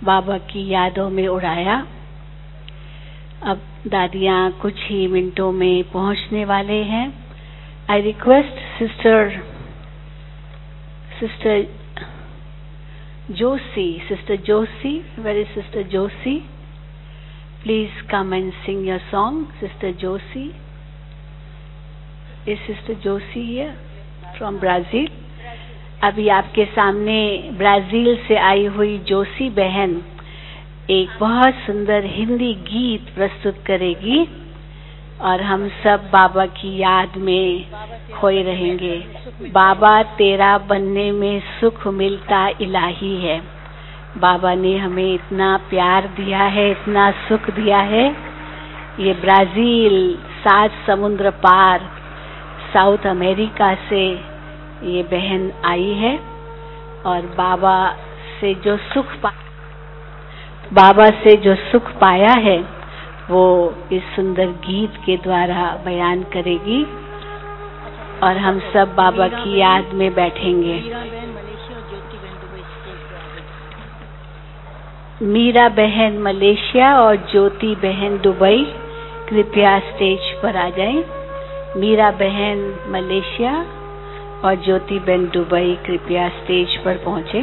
बाबा की यादों में उड़ाया। अब दादियाँ कुछ ही मिनटों में पहुंचने वाले हैं। I request sister Josie, where is Sister Josie? Please come and sing your song, Sister Josie. Is Sister Josie here from Brazil? अभी आपके सामने ब्राजील से आई हुई जोशी बहन एक बहुत सुंदर हिंदी गीत प्रस्तुत करेगी और हम सब बाबा की याद में खोए रहेंगे। बाबा तेरा बनने में सुख मिलता इलाही है। बाबा ने हमें इतना प्यार दिया है, इतना सुख दिया है। ये ब्राजील 7 समुद्र पार साउथ अमेरिका से ये बहन आई है और बाबा से जो सुख पाया है वो इस सुंदर गीत के द्वारा बयान करेगी और हम सब बाबा की याद में बैठेंगे। मीरा बहन मलेशिया और ज्योति बहन दुबई कृपया स्टेज पर आ जाएं। मीरा बहन मलेशिया और ज्योति बहन दुबई कृपया स्टेज पर पहुंचे।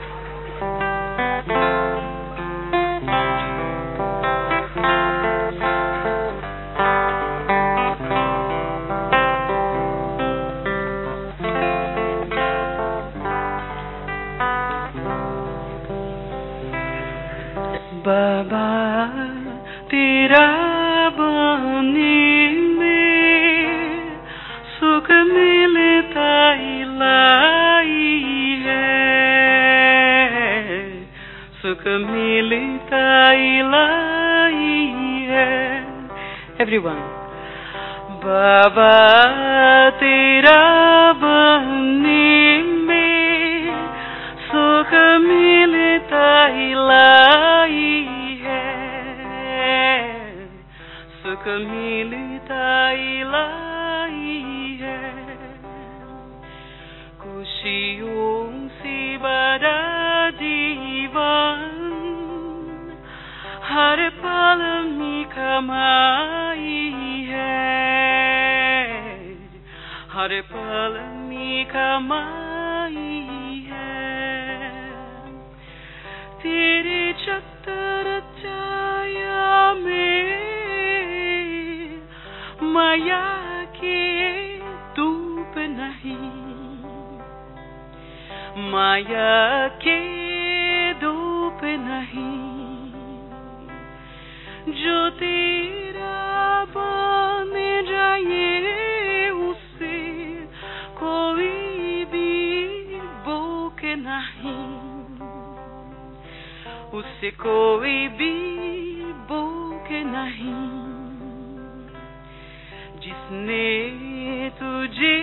बाबा तेरा बनने में सुख मिलता इलाही है, सुख मिलता इलाही है। Everyone, बाबा तेरा बनने में सुख मिलता इलाही है, सुख मिलता इलाही है। खुशियों से भरा जीवन हर पल में कमाई है, हर पल में कमाई है। तेरे छत्र छाया में माया के धूप नहीं, माया के धूप नहीं। जो तेरा बन जाए उसे कोई भी भूख नहीं, उसे कोई भी भूख नहीं। जिसने तुझे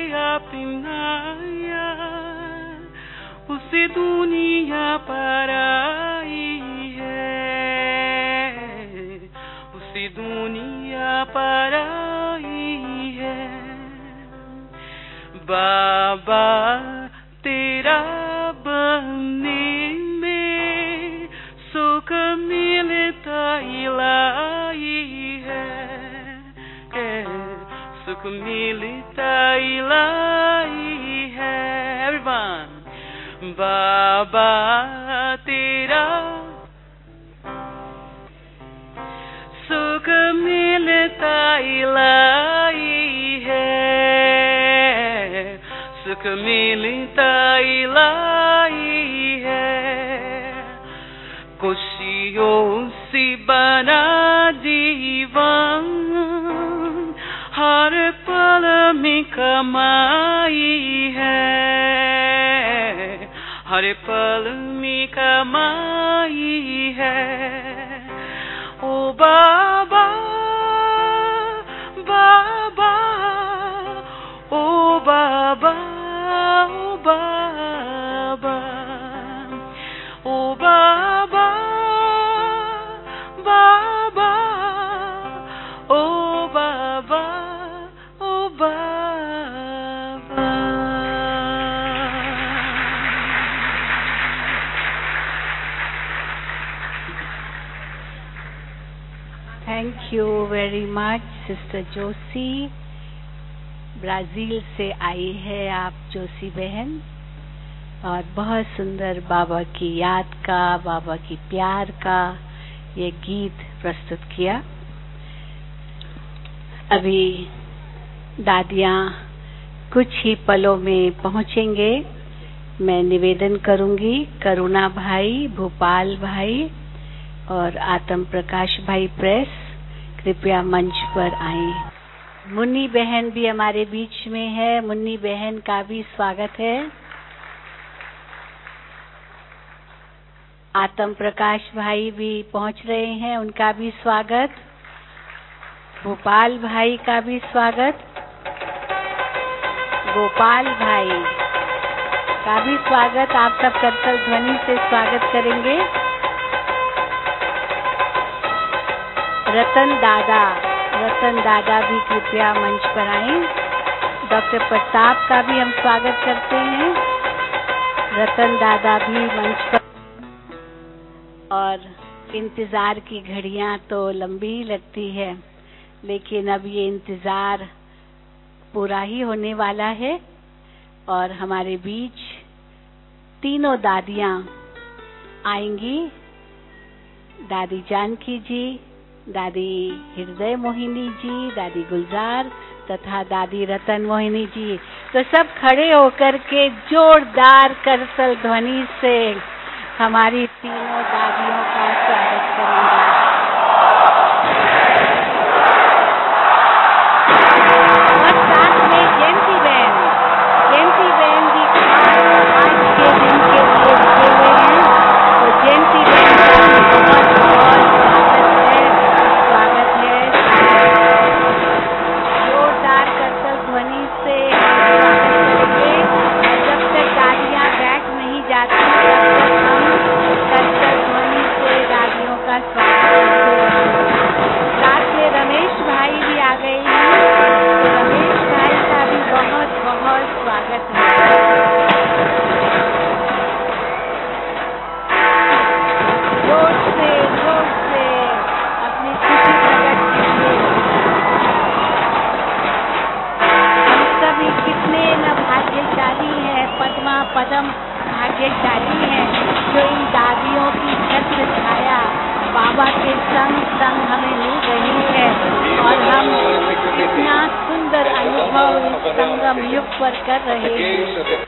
अपनाया उसे दुनिया पर आई है, उसे दुनिया पर आई है। बाबा तेरा बनने में सुख मिलता इलाही है, सुख मिलता इलाही है। Everyone, बाबा तेरा सुख मिलता इलाही है, सुख मिलता इलाही है। खुशियों से बना जीवन हर पल में कमाई है, हर पल में कमाई है। ओ बाबा बाबा, ओ बाबा, ओ बाबा, ओ बाबा बाबा, ओ बाबा, ओ बाबा। Thank you very much sister Joshi. Brazil से आई है आप जोशी बहन, और बहुत सुंदर बाबा की याद का, बाबा की प्यार का ये गीत प्रस्तुत किया। अभी दादियाँ कुछ ही पलों में पहुँचेंगे। मैं निवेदन करूंगी करुणा भाई, भोपाल भाई और आत्म प्रकाश भाई प्रेस कृपया मंच पर आए। मुन्नी बहन भी हमारे बीच में है, मुन्नी बहन का भी स्वागत है। आत्म प्रकाश भाई भी पहुंच रहे हैं, उनका भी स्वागत। भोपाल भाई का भी स्वागत। गोपाल भाई का भी स्वागत। आप सब करतल ध्वनि से स्वागत करेंगे। रतन दादा भी कृपया मंच पर आएं। डॉक्टर प्रताप का भी हम स्वागत करते हैं। रतन दादा भी मंच पर। और इंतजार की घड़ियां तो लंबी ही लगती है, लेकिन अब ये इंतजार पूरा ही होने वाला है और हमारे बीच तीनों दादियां आएंगी। दादी जानकी जी, दादी हृदय मोहिनी जी, दादी गुलजार तथा दादी रतन मोहिनी जी। तो सब खड़े होकर के जोरदार करतल ध्वनि से हमारी तीनों दादियों का स्वागत करेंगे। और साथ में जयंती बहन भी आज के दिन के लिए रुके हुए हैं। तो जयंती बहन का भी बहुत स्वागत है। जोरदार करतल ध्वनि से स्वागत करेंगे। जब तक दादियाँ बैठ नहीं जाती तब तक हम करतल ध्वनि से दादियों का स्वागत करते हैं। साथ में रमेश भाई भी आ गए हैं, तो रमेश भाई का भी बहुत बहुत स्वागत है। जोर से अपनी खुशी प्रकट कीजिए। हम सभी कितने न भाग्यशाली हैं, पदम भाग्यशाली हैं जो इन दादियों की छत्र छाया बाबा के संग हमें मिल रही है और हम इतना सुंदर अनुभव इस संगम युग पर कर रहे हैं।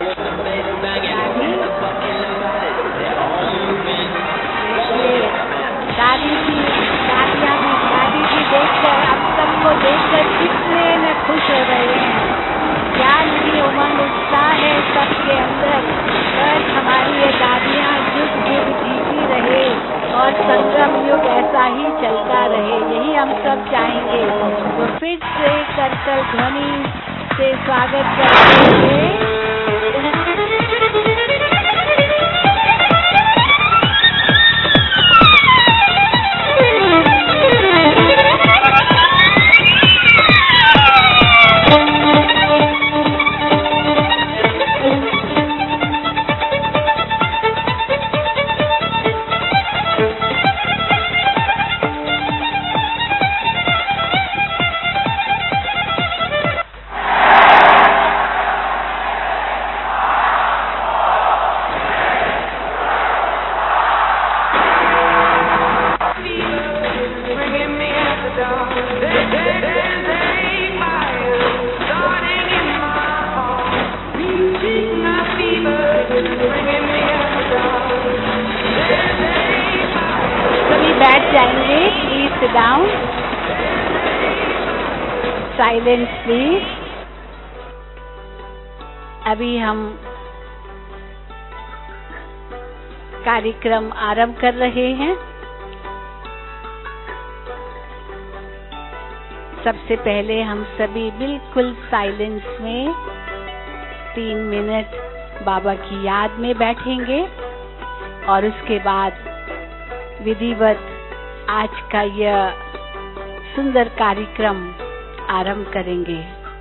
दादी जी देखकर, अब सबको देखकर कितने न खुश हो रहे हैं। क्या नहीं उमंग उत्साह है सबके अंदर। बस हमारी ये दादियाँ जुग जुग जीती रहे और संगम युग ऐसा ही चलता रहे, यही हम सब चाहेंगे। तो फिर से करतल ध्वनि से स्वागत करते हुए साइलेंस प्लीज। अभी हम कार्यक्रम आरंभ कर रहे हैं। सबसे पहले हम सभी बिल्कुल साइलेंस में 3 मिनट बाबा की याद में बैठेंगे और उसके बाद विधिवत आज का यह सुंदर कार्यक्रम आरंभ करेंगे।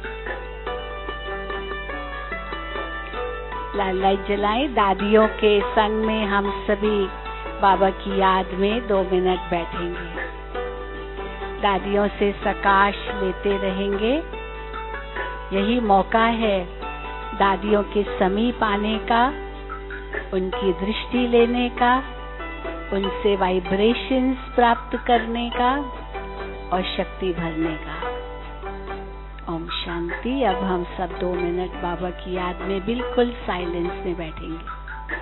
लाइट जलाएं। दादियों के संग में हम सभी बाबा की याद में 2 मिनट बैठेंगे। दादियों से प्रकाश लेते रहेंगे। यही मौका है दादियों के समीप आने का, उनकी दृष्टि लेने का, उनसे वाइब्रेशंस प्राप्त करने का और शक्ति भरने का। ओम शांति। अब हम सब 2 मिनट बाबा की याद में बिल्कुल साइलेंस में बैठेंगे।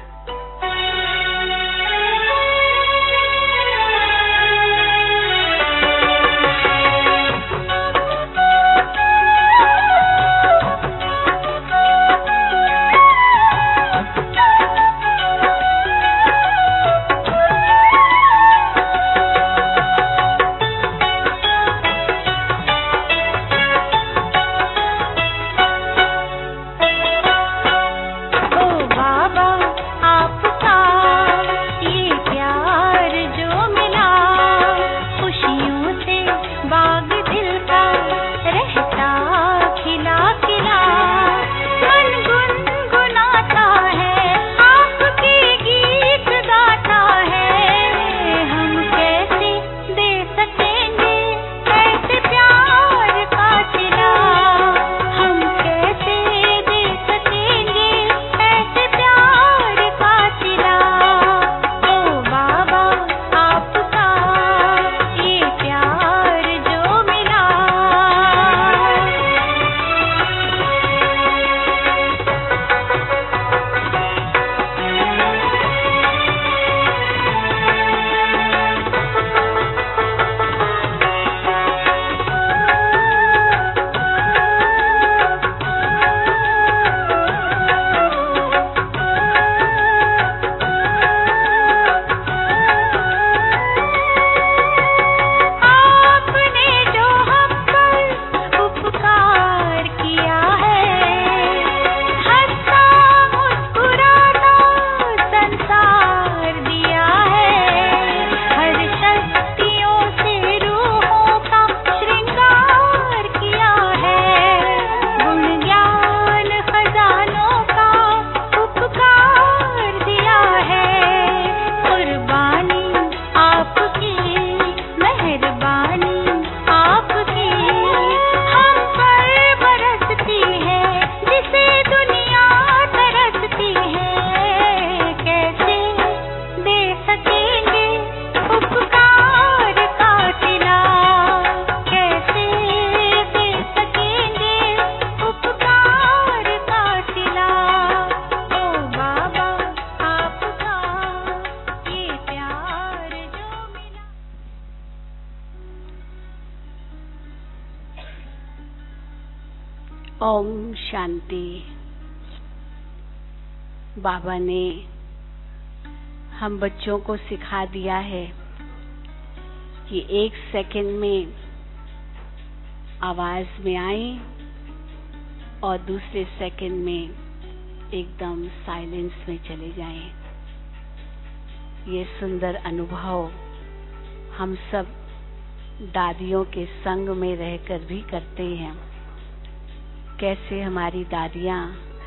ओम शांति। बाबा ने हम बच्चों को सिखा दिया है कि 1 सेकंड में आवाज में आए और दूसरे सेकंड में एकदम साइलेंस में चले जाएं। ये सुंदर अनुभव हम सब दादियों के संग में रहकर भी करते हैं। कैसे हमारी दादियां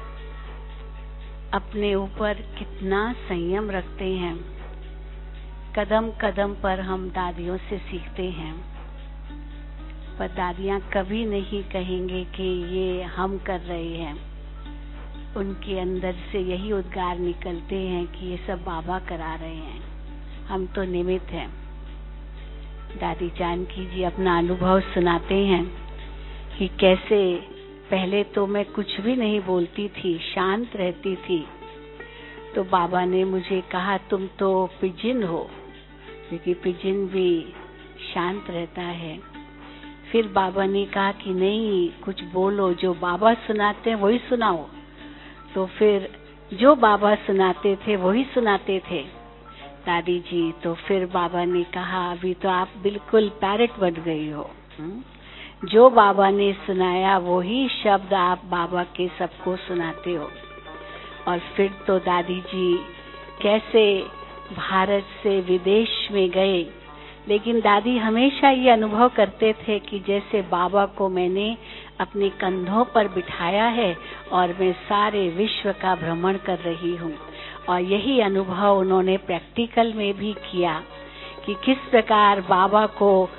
अपने ऊपर कितना संयम रखते हैं। कदम कदम पर हम दादियों से सीखते हैं, पर दादियां कभी नहीं कहेंगे कि ये हम कर रहे हैं। उनके अंदर से यही उद्गार निकलते हैं कि ये सब बाबा करा रहे हैं, हम तो निमित्त हैं। दादी जानकी जी अपना अनुभव सुनाते हैं कि कैसे पहले तो मैं कुछ भी नहीं बोलती थी, शांत रहती थी, तो बाबा ने मुझे कहा तुम तो पिजिन हो, क्योंकि पिजिन भी शांत रहता है। फिर बाबा ने कहा कि नहीं, कुछ बोलो, जो बाबा सुनाते हैं वही सुनाओ। तो फिर जो बाबा सुनाते थे वही सुनाते थे दादी जी। तो फिर बाबा ने कहा अभी तो आप बिल्कुल पैरट बन गई हो, जो बाबा ने सुनाया वही शब्द आप बाबा के सबको सुनाते हो। और फिर तो दादी जी कैसे भारत से विदेश में गए, लेकिन दादी हमेशा ये अनुभव करते थे कि जैसे बाबा को मैंने अपने कंधों पर बिठाया है और मैं सारे विश्व का भ्रमण कर रही हूँ। और यही अनुभव उन्होंने प्रैक्टिकल में भी किया कि किस प्रकार बाबा को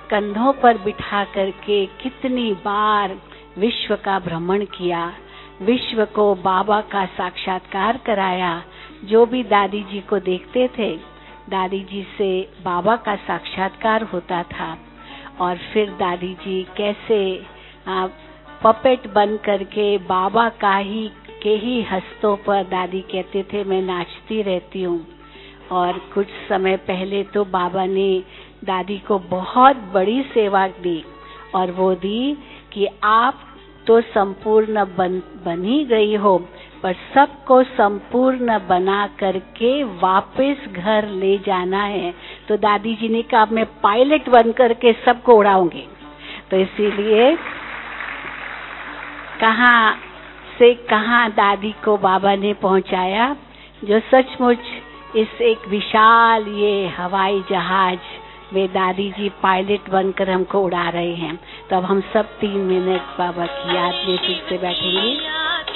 कंधों पर बिठा करके कितनी बार विश्व का भ्रमण किया, विश्व को बाबा का साक्षात्कार कराया। जो भी दादी जी को देखते थे, दादी जी से बाबा का साक्षात्कार होता था। और फिर दादी जी कैसे पपेट बन करके बाबा के ही हस्तों पर दादी कहते थे मैं नाचती रहती हूँ। और कुछ समय पहले तो बाबा ने दादी को बहुत बड़ी सेवा दी, और वो दी कि आप तो संपूर्ण बन ही गई हो, पर सबको संपूर्ण बना करके वापस घर ले जाना है। तो दादी जी ने कहा मैं पायलट बन करके सबको उड़ाऊंगी। तो इसीलिए कहाँ से कहाँ दादी को बाबा ने पहुंचाया, जो सचमुच इस एक विशाल ये हवाई जहाज में दादी जी पायलट बनकर हमको उड़ा रहे हैं। तो अब हम सब 3 मिनट बाबा की याद में फिर से बैठेंगे।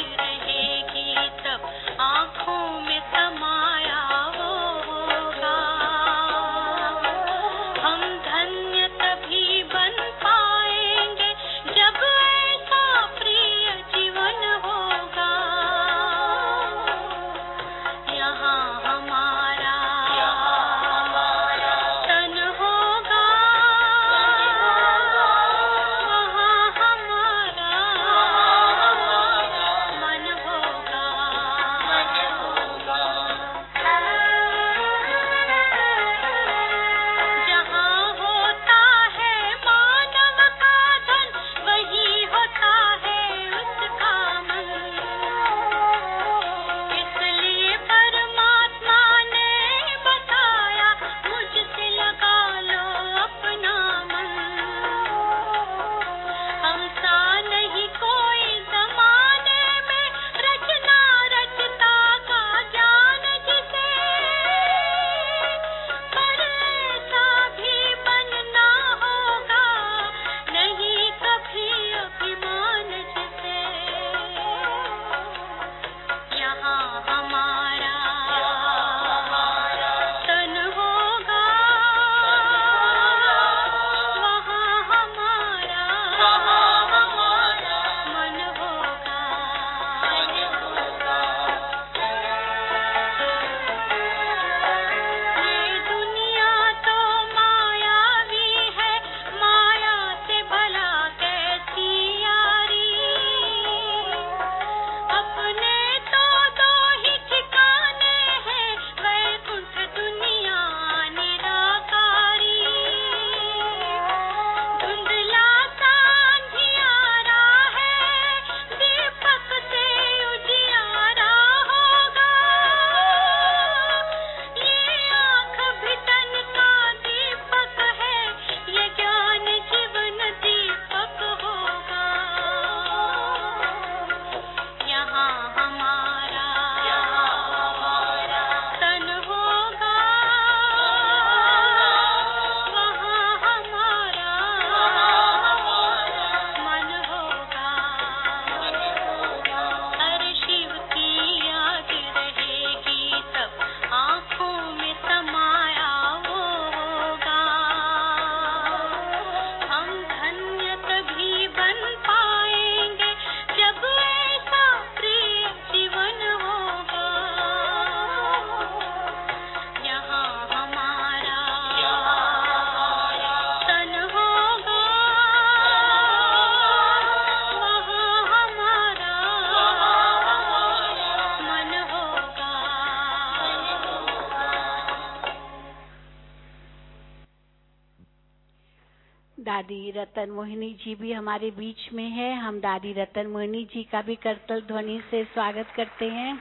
दादी रतन मोहिनी जी भी हमारे बीच में है। हम दादी रतन मोहिनी जी का भी करतल ध्वनि से स्वागत करते हैं।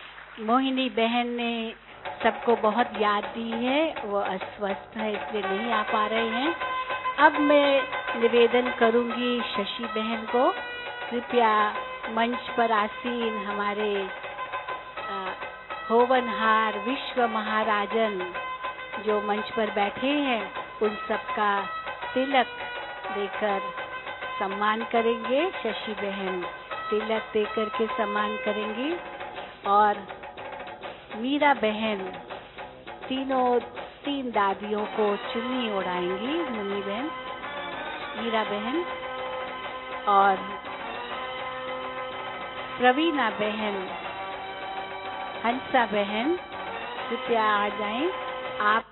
मोहिनी बहन ने सबको बहुत याद दी है, वो अस्वस्थ है इसलिए नहीं आ पा रहे हैं। अब मैं निवेदन करूंगी शशि बहन को, कृपया मंच पर आसीन हमारे होवनहार विश्व महाराजन जो मंच पर बैठे हैं उन सबका तिलक देकर सम्मान करेंगे। शशि बहन तिलक देकर के सम्मान करेंगी और मीरा बहन तीन दादियों को चुन्नी ओढ़ाएंगी। मुन्नी बहन ईरा बहन और प्रवीणा बहन, हंसा बहन, कृपया आ जाएं। आप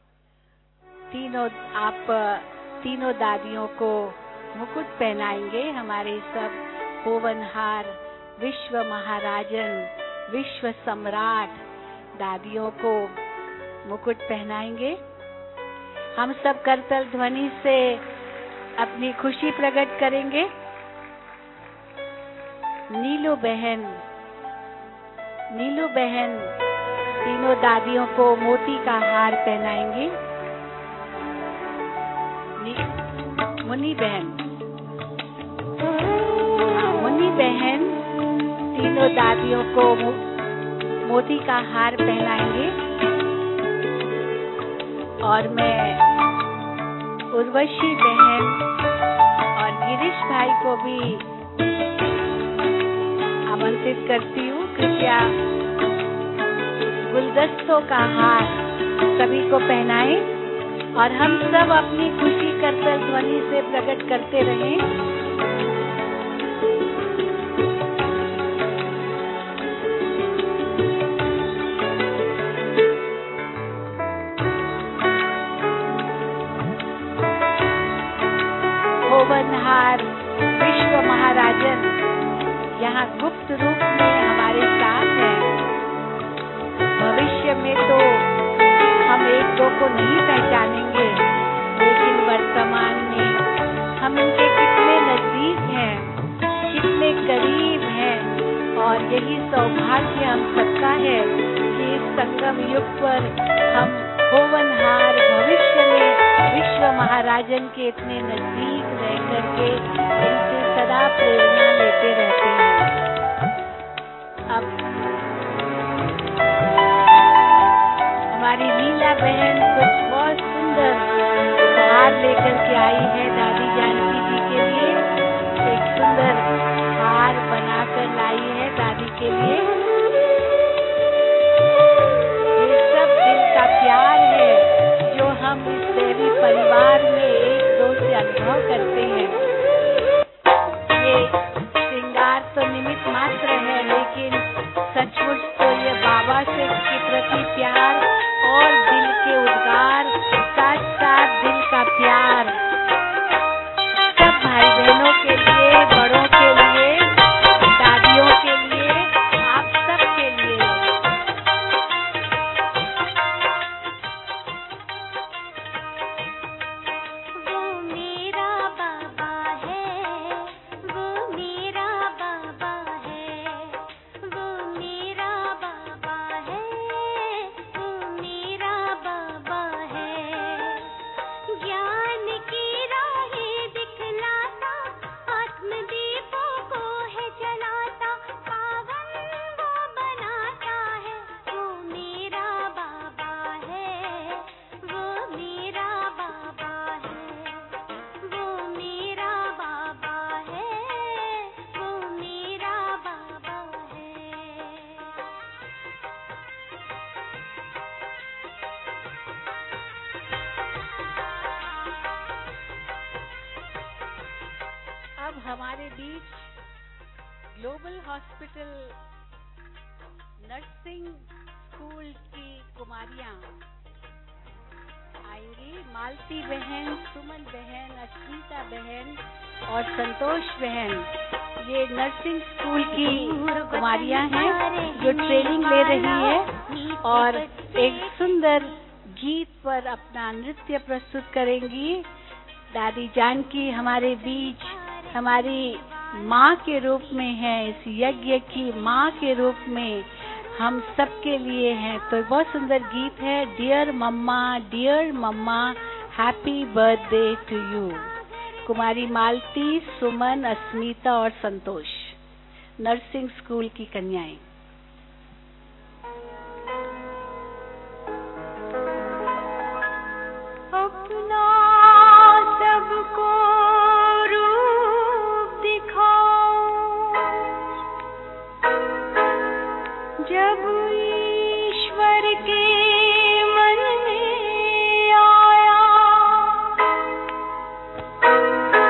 तीनों दादियों को मुकुट पहनाएंगे। हमारे सब होवनहार, विश्व महाराजन, विश्व सम्राट दादियों को मुकुट पहनाएंगे। हम सब करतल ध्वनि से अपनी खुशी प्रकट करेंगे। नीलू बहन तीनों दादियों को मोती का हार पहनाएंगे। मुन्नी बहन तीनों दादियों को मोती का हार पहनाएंगे। और मैं उर्वशी बहन और गिरीश भाई को भी आमंत्रित करती हूँ। कृपया गुलदस्तों का हार सभी को पहनाएं और हम सब अपनी खुशी करतल ध्वनि से प्रकट करते रहें। होवनहार, विश्व महाराजन यहाँ गुप्त रूप में हमारे साथ हैं। भविष्य में तो हम एक दो को नहीं पहचानेंगे, लेकिन वर्तमान में हम इनके कितने नजदीक हैं, कितने करीब हैं। और यही सौभाग्य हम सबका है कि इस संगम युग पर हम होवनहार भविष्य में विश्व महाराजन के इतने नजदीक रह करके इनसे सदा प्रेरणा लेते रहते हैं। अब हमारी लीला बहन कुछ बहुत सुंदर हार लेकर के आई है दादी जानकी जी के लिए। एक सुंदर हार बनाकर लाई है दादी के लिए। ये सब दिल का प्यार है जो हम इस देवी परिवार में एक दो से अनुभव करते हैं। ये श्रृंगार तो निमित्त मात्र है, लेकिन सचमुच तो ये बाबा से के प्रति प्यार और दिल के उद्गार, साथ साथ दिल का प्यार सब भाई बहनों के लिए, बड़ों के लिए, दादियों के लिए, आप सब के लिए। अब हमारे बीच ग्लोबल हॉस्पिटल नर्सिंग स्कूल की कुमारियां आएंगी। मालती बहन, सुमन बहन, अस्मिता बहन और संतोष बहन, ये नर्सिंग स्कूल की कुमारियां हैं जो ट्रेनिंग ले रही है और एक सुंदर गीत पर अपना नृत्य प्रस्तुत करेंगी। दादी जानकी हमारे बीच हमारी माँ के रूप में है, इस यज्ञ की माँ के रूप में हम सबके लिए हैं। तो बहुत सुंदर गीत है, dear mama happy birthday to you. कुमारी मालती, सुमन, अस्मिता और संतोष, नर्सिंग स्कूल की कन्याएं। अपना सबको रूप दिखाओ, जब ईश्वर के मन में आया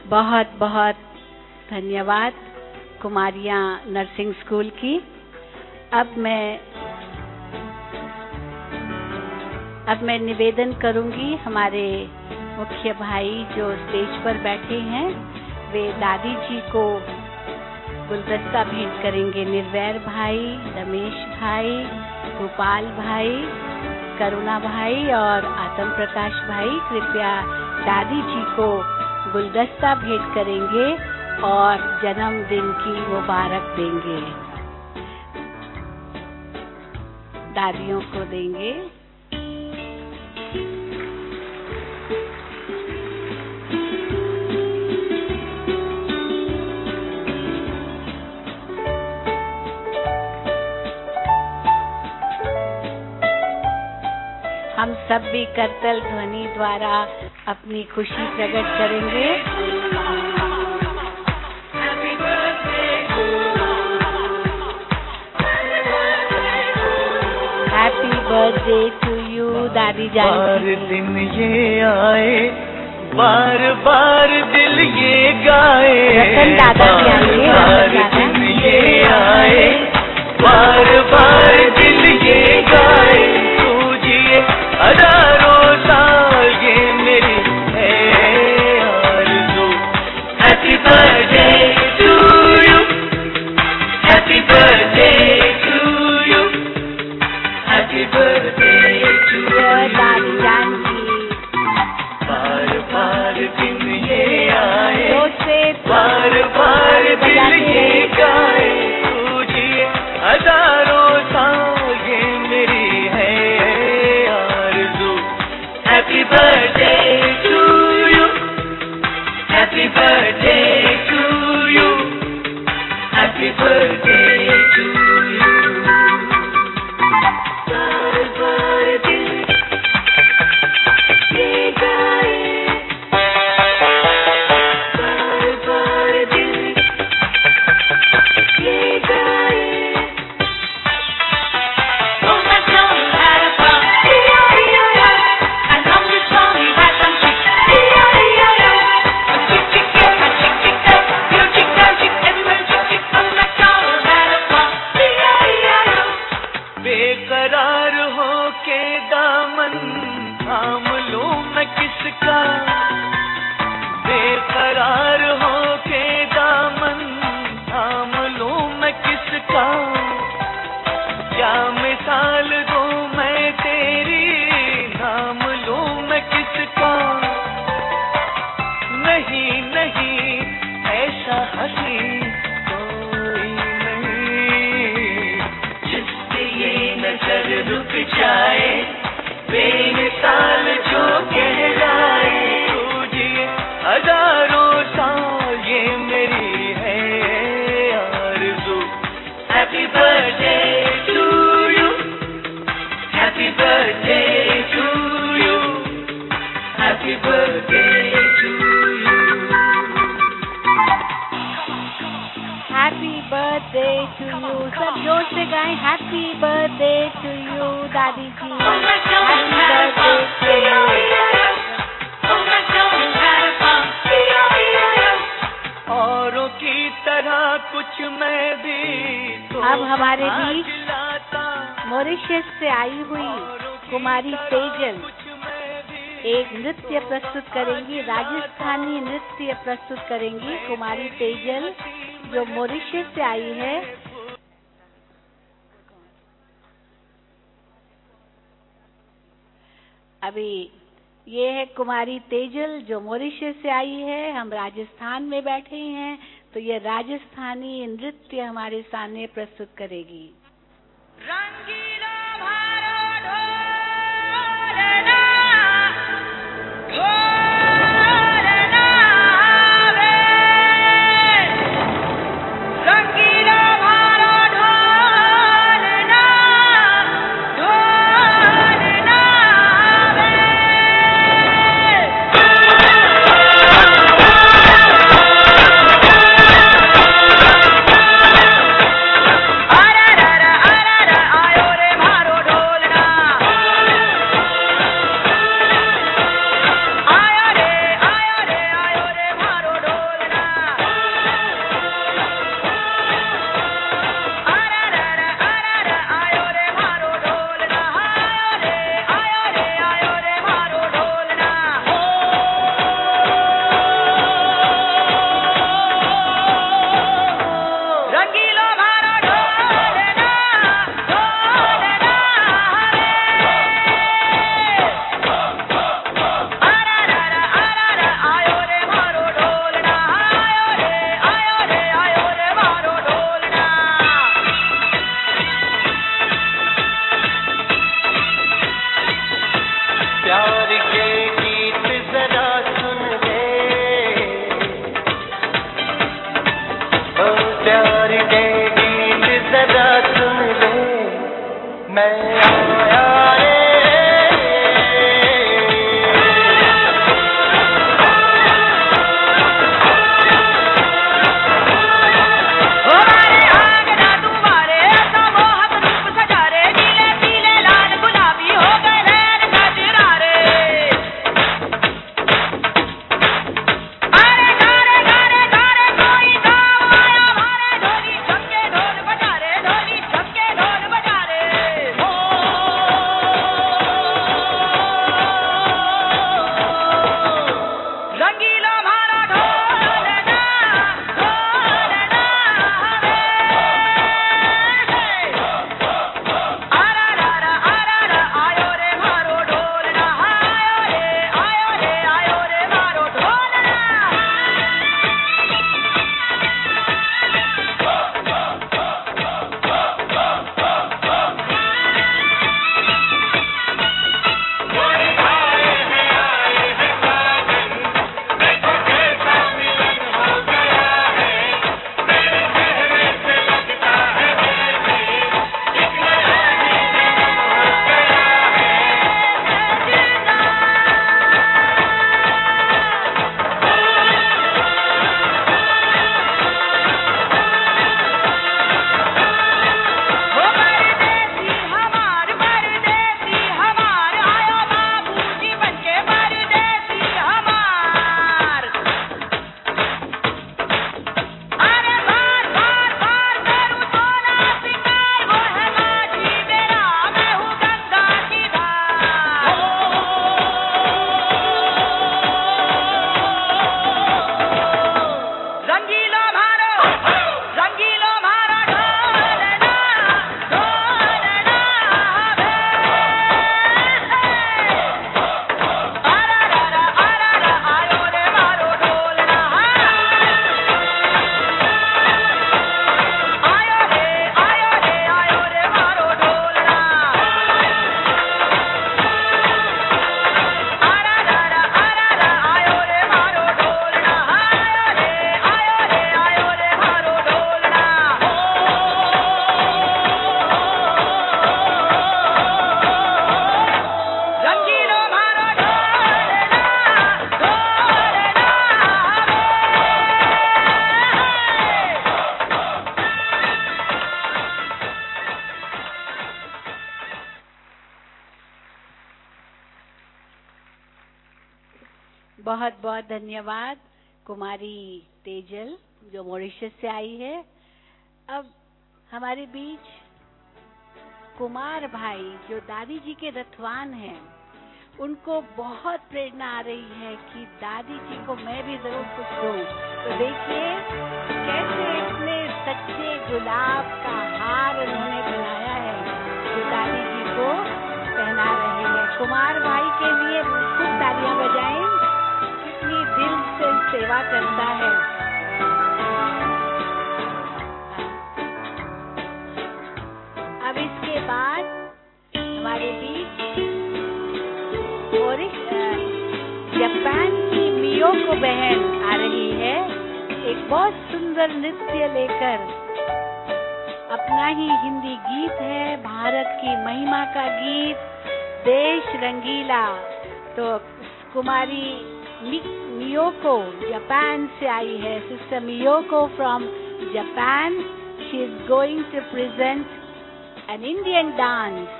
बहुत बहुत धन्यवाद कुमारियाँ नर्सिंग स्कूल की। अब मैं निवेदन करूंगी, हमारे मुख्य भाई जो स्टेज पर बैठे हैं वे दादी जी को गुलदस्ता भेंट करेंगे। निर्वैर भाई, रमेश भाई, गोपाल भाई, करुणा भाई और आत्म प्रकाश भाई कृपया दादी जी को गुलदस्ता भेंट करेंगे और जन्मदिन की मुबारक देंगे, दादियों को देंगे। हम सब भी करतल ध्वनि द्वारा अपनी खुशी प्रकट करेंगे। हैप्पी बर्थडे टू यू दादी जान। बार दिन ये आए, बार बार दिल ये गाए, रतन दादा भी आएंगे। बार दिन ये आए, बार बार दिल ये गाए, तुझे हजारों साल ये मेरी है आरज़ू। Happy birthday to you, happy birthday to you, happy birthday to दादी जान की। बार बार दिन ये आए, बार बार दिल ये गाए, तुझे हजारों साल ये मेरी है आरज़ू। Happy birthday to you, happy birthday to you, happy birthday to you. बार बार दिल ये गाए, बार बार दिल ये गाए। बेकरार हो के दामन थाम लूं मैं किसका, बेकरार हो के दामन थाम लूं मैं किसका, क्या मिसाल दूं मैं तेरी, नाम लूं मैं किसका। नहीं नहीं ऐसा हंसी कोई नहीं, जिससे ये नजर रुक जाए, बेमिसाल जो कहलाए, तुझे हजारों साल ये मेरी है आरज़ू। Happy birthday to you, happy birthday to you, happy birthday to you. Happy birthday to you. सब जोर से गाएं, हैप्पी बर्थडे टू यू दादी जी। Happy birthday to you. औरों की तरह कुछ मैं भी तो अब हमारे बीच लाता, मॉरिशस से आई हुई कुमारी तेजल एक नृत्य प्रस्तुत करेंगी, राजस्थानी नृत्य प्रस्तुत करेंगी कुमारी तेजल जो मॉरिशस से आई है। अभी ये है कुमारी तेजल जो मॉरिशस से आई है, हम राजस्थान में बैठे हैं तो ये राजस्थानी नृत्य हमारे सामने प्रस्तुत करेगी। रंगीला भारो ढोलना, ढोलना वे, रंगीला भारो ढोलना, ढोलना वे। अरे रा रा आयो रे भारो ढोल। मैं आया रे। बहुत बहुत धन्यवाद कुमारी तेजल जो मॉरिशस से आई है। अब हमारे बीच कुमार भाई जो दादी जी के रथवान हैं, उनको बहुत प्रेरणा आ रही है कि दादी जी को मैं भी जरूर कुछ दूं। तो देखिए कैसे इतने सच्चे गुलाब का हार उन्होंने बनाया है जो दादी जी को पहना रहे हैं। कुमार भाई के लिए खूब तालियां बजाएं, कितनी दिल से सेवा करता है। अब इसके बाद हमारे बीच जापान की मियोको बहन आ रही है, एक बहुत सुंदर नृत्य लेकर। अपना ही हिंदी गीत है, भारत की महिमा का गीत, देश रंगीला। तो कुमारी मियोको जापान से आई है, sister Miyoko from Japan. She is going to present an Indian dance,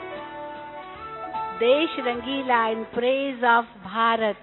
Desh Rangila, in praise of Bharat.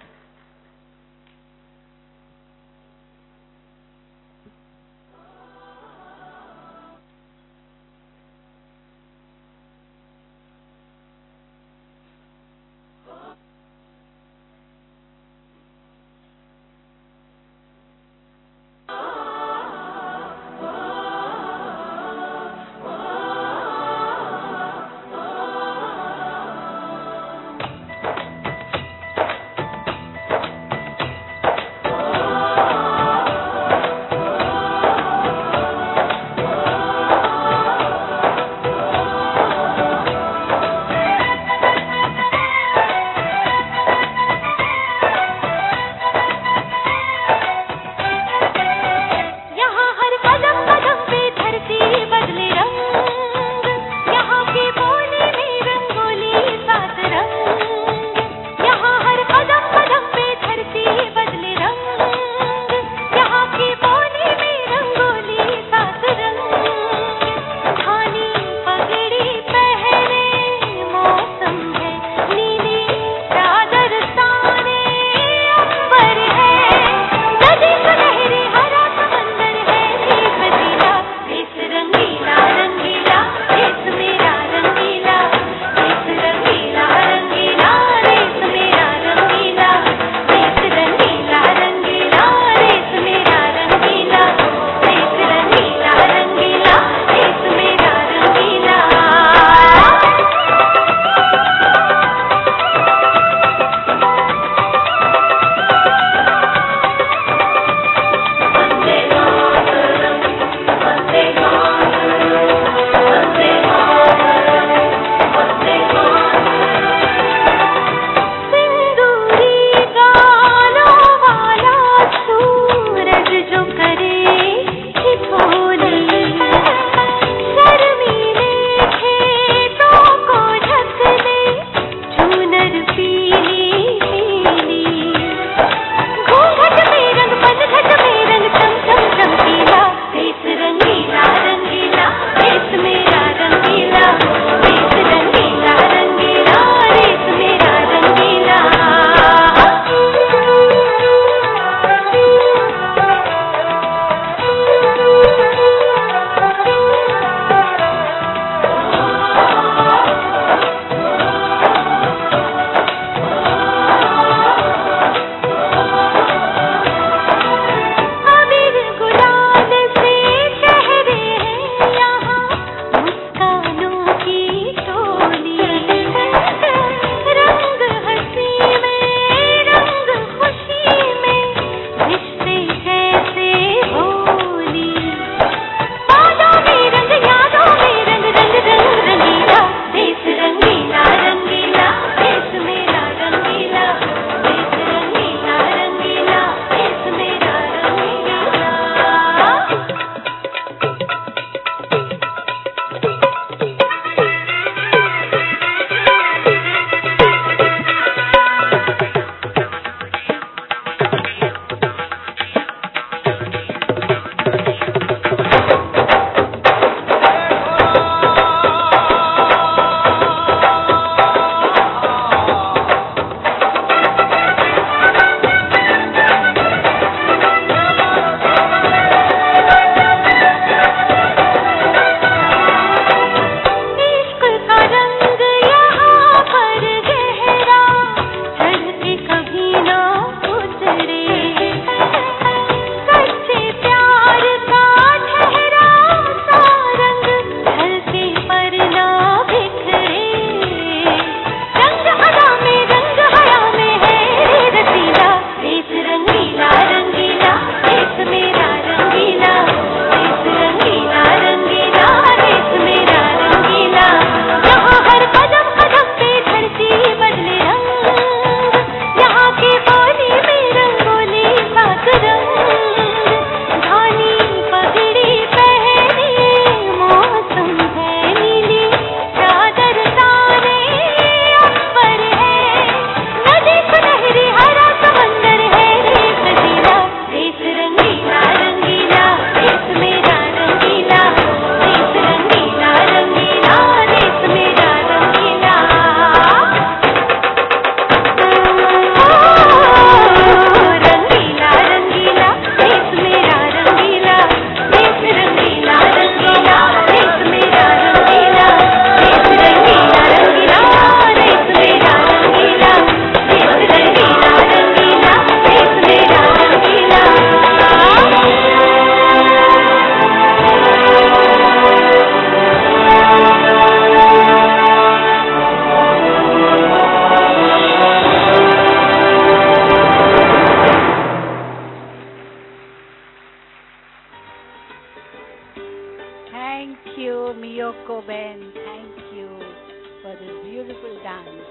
Ben. Thank you for this beautiful dance.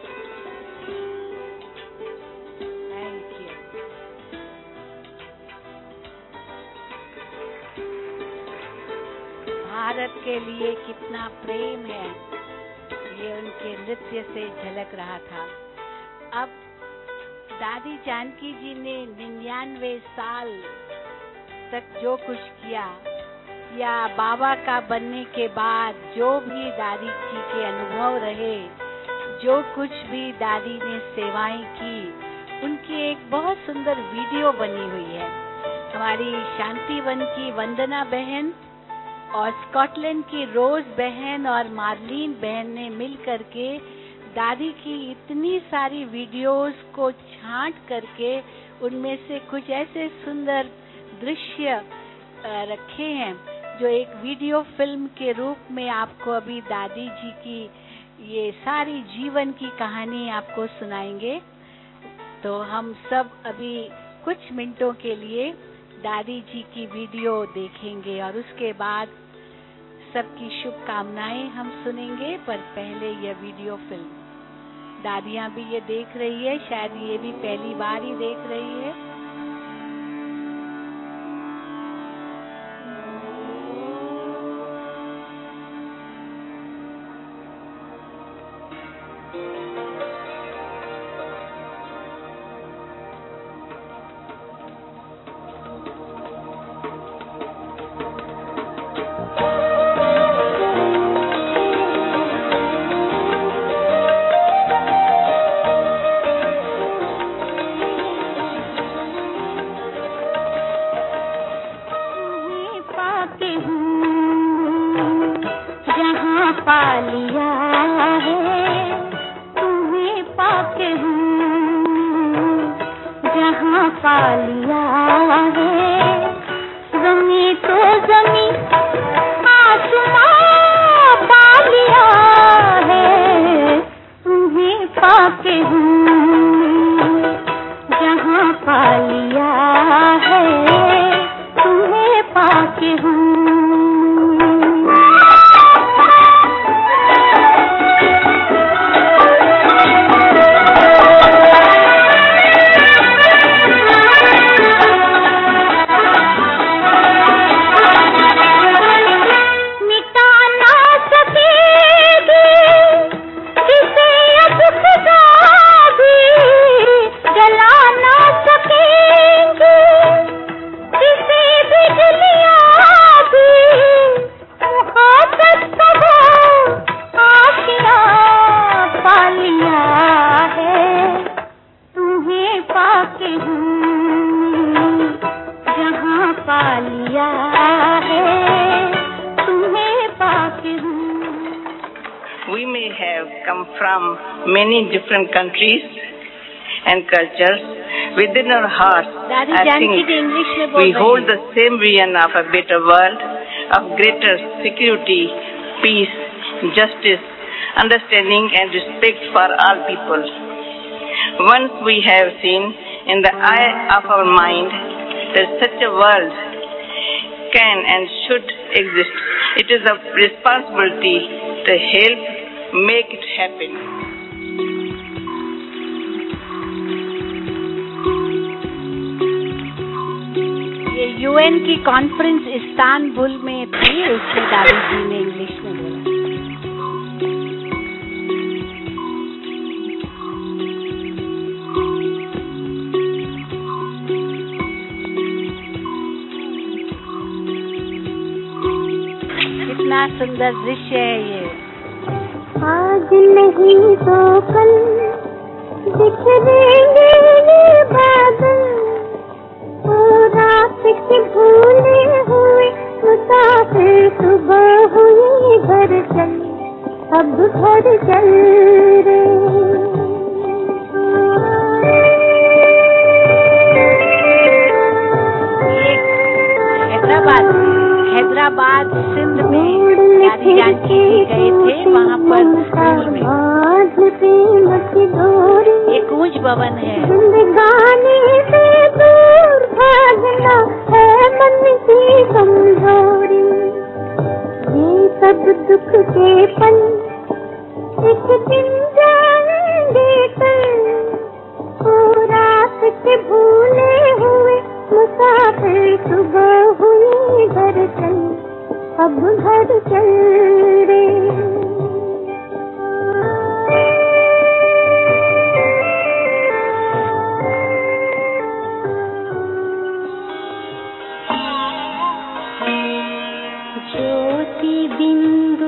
Thank you. Bharat के लिए कितना प्रेम है, ये उनके नृत्य से झलक रहा था। अब दादी जानकी जी ने 99 साल तक जो कुछ किया, या बाबा का बनने के बाद जो भी दादी जी के अनुभव रहे, जो कुछ भी दादी ने सेवाएं की, उनकी एक बहुत सुंदर वीडियो बनी हुई है। हमारी शांतिवन की वंदना बहन और स्कॉटलैंड की रोज बहन और मार्लिन बहन ने मिल करके दादी की इतनी सारी वीडियोस को छांट करके उनमें से कुछ ऐसे सुंदर दृश्य रखे हैं जो एक वीडियो फिल्म के रूप में आपको अभी दादी जी की ये सारी जीवन की कहानी आपको सुनाएंगे। तो हम सब अभी कुछ मिनटों के लिए दादी जी की वीडियो देखेंगे और उसके बाद सबकी शुभकामनाएं हम सुनेंगे। पर पहले यह वीडियो फिल्म, दादियां भी ये देख रही है, शायद ये भी पहली बार ही देख रही है। Many different countries and cultures. Within our hearts, I think we hold the same vision of a better world, of greater security, peace, justice, understanding and respect for all people. Once we have seen in the eye of our mind that such a world can and should exist, it is a responsibility to help make it happen. ये UN की conference Istanbul में थी, उसमें दादी जी ने English में बोला। कितना सुंदर दृश्य है ये। आज नहीं तो कल बिखरेंगे ये बादल, रात के भूले हुए मुसाफिर सुबह हुई घर चल, अब घर चल रे। हैदराबाद सिंध में दादी जानकी जी गए थे, वहाँ पर स्कूल में एक ऊंच भवन है। जिंदगानी से दूर भागना है मन की कमजोरी, ये सब दुख के पल एक दिन जाएंगे कल। ओ रात के भूले हुए मुसाफिर सुबह हुई घर चल, अब घर चल रे। ज्योति बिंदु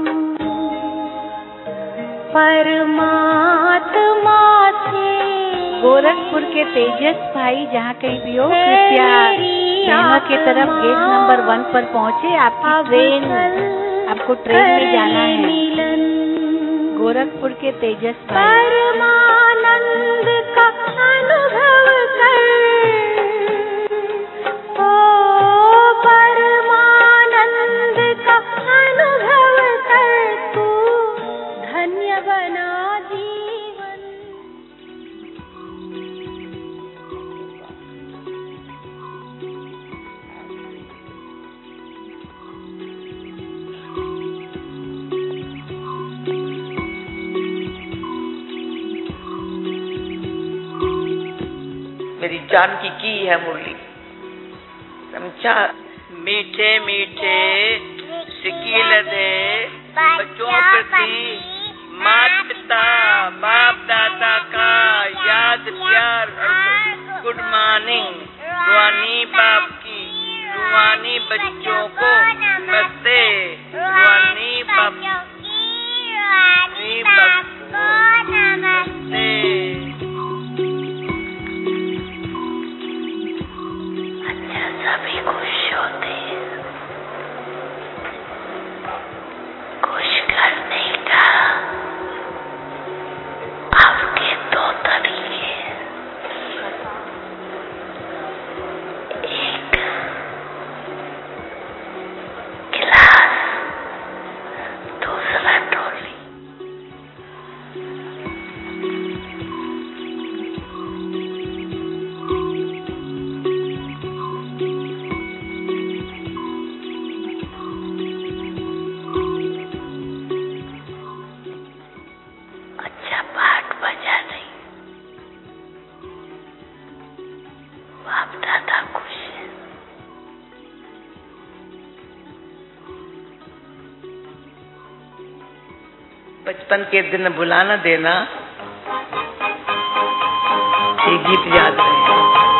परमात्मा से। गोरखपुर के तेजस भाई जहाँ कहीं भी हो, कृपया यहाँ की तरफ गेट नंबर 1 पर पहुँचे। आपको ट्रेन में जाना है। गोरखपुर के तेजस भाई। परमानंद का अनुभव कर, ओ परमानंद का अनुभव कर, तू धन्य बना जीवन। मेरी जानकी की है मुरली, समझा। मीठे मीठे सिकील दे बच्चों प्रति माता पिता बाप दादा का याद प्यार और गुड मॉर्निंग। रूहानी बाप की रूहानी बच्चों को नमस्ते। रूहानी बाप को नमस्ते। सभी खुश होते, खुश करने का आपके 2 तरीके। एक गिलास, दूसरा टोली। बचपन के दिन भुला न देना, ये गीत याद रहे।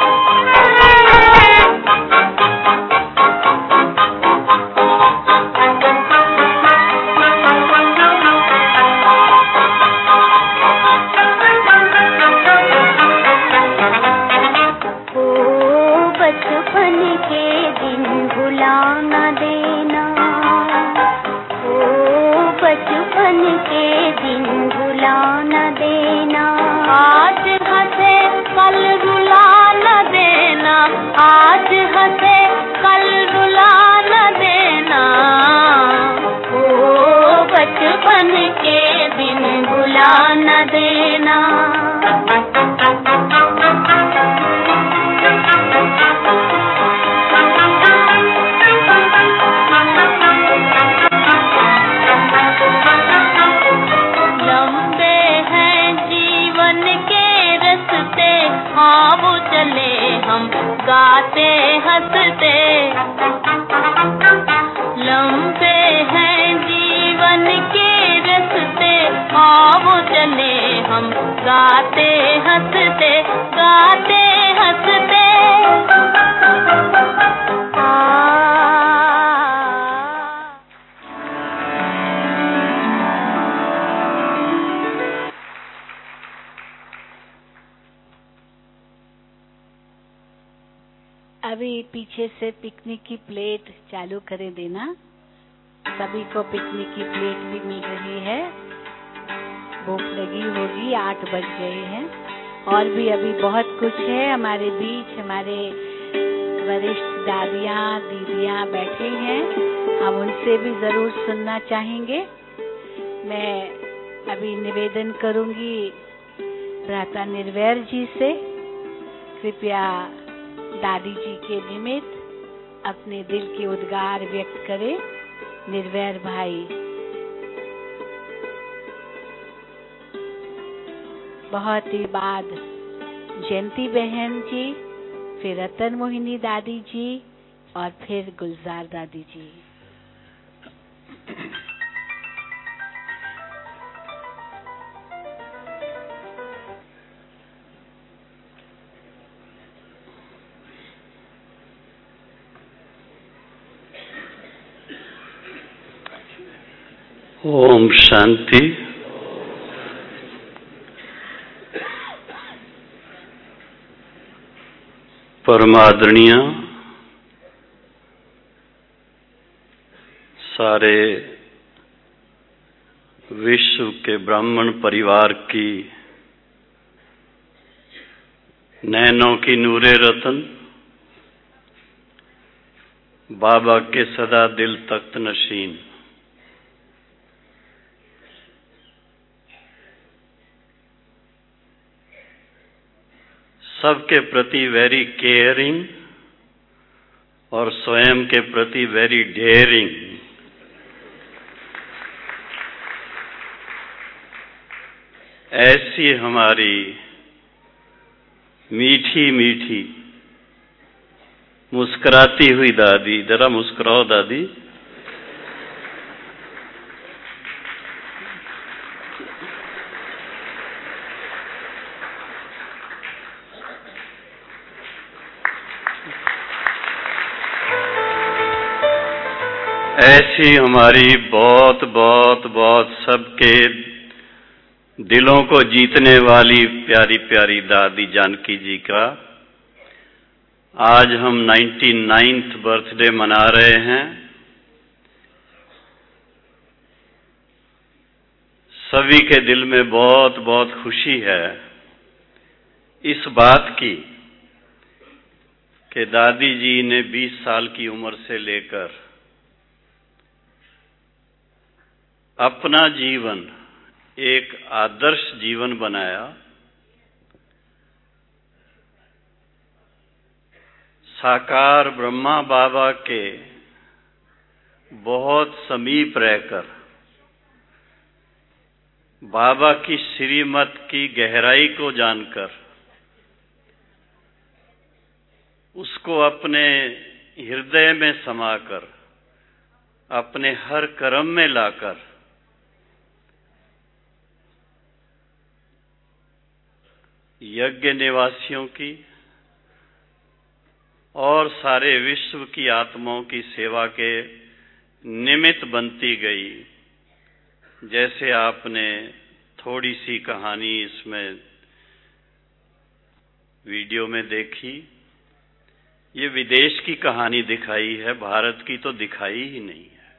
बचपन के दिन भुला न देना, बचपन के दिन भुला न देना। आज हंसे कल रुला न देना, आज हंसे कल रुला न देना। ओ बचपन के दिन भुला न देना। हम गाते हंसते, लंबे हैं जीवन के रस्ते, आओ चले हम गाते हंसते, गाते हंसते। अभी पीछे से पिकनिक की प्लेट चालू करे देना। सभी को पिकनिक की प्लेट भी मिल रही है। भूख लगी होगी, 8 बज गए हैं। और भी अभी बहुत कुछ है हमारे बीच। हमारे वरिष्ठ दादियाँ दीदियाँ बैठे हैं, हम उनसे भी जरूर सुनना चाहेंगे। मैं अभी निवेदन करूंगी भ्राता निर्वैर जी से, कृपया दादी जी के निमित्त अपने दिल के उद्गार व्यक्त करें। निर्वैर भाई बहुत ही बाद जयंती बहन जी, फिर रतन मोहिनी दादी जी और फिर गुलजार दादी जी। ओम शांति। परमादरणीय सारे विश्व के ब्राह्मण परिवार की नैनों की नूरे रतन, बाबा के सदा दिल तख्त नशीन, सबके प्रति वेरी केयरिंग और स्वयं के प्रति वेरी डेयरिंग। ऐसी हमारी मीठी मीठी मुस्कुराती हुई दादी, जरा मुस्कुराओ दादी। ऐसी हमारी बहुत बहुत बहुत सबके दिलों को जीतने वाली प्यारी प्यारी दादी जानकी जी का आज हम 99th बर्थडे मना रहे हैं। सभी के दिल में बहुत बहुत खुशी है इस बात की कि दादी जी ने 20 साल की उम्र से लेकर अपना जीवन एक आदर्श जीवन बनाया। साकार ब्रह्मा बाबा के बहुत समीप रहकर बाबा की श्रीमत की गहराई को जानकर उसको अपने हृदय में समाकर अपने हर कर्म में लाकर यज्ञ निवासियों की और सारे विश्व की आत्माओं की सेवा के निमित्त बनती गई। जैसे आपने थोड़ी सी कहानी इसमें वीडियो में देखी, ये विदेश की कहानी दिखाई है, भारत की तो दिखाई ही नहीं है।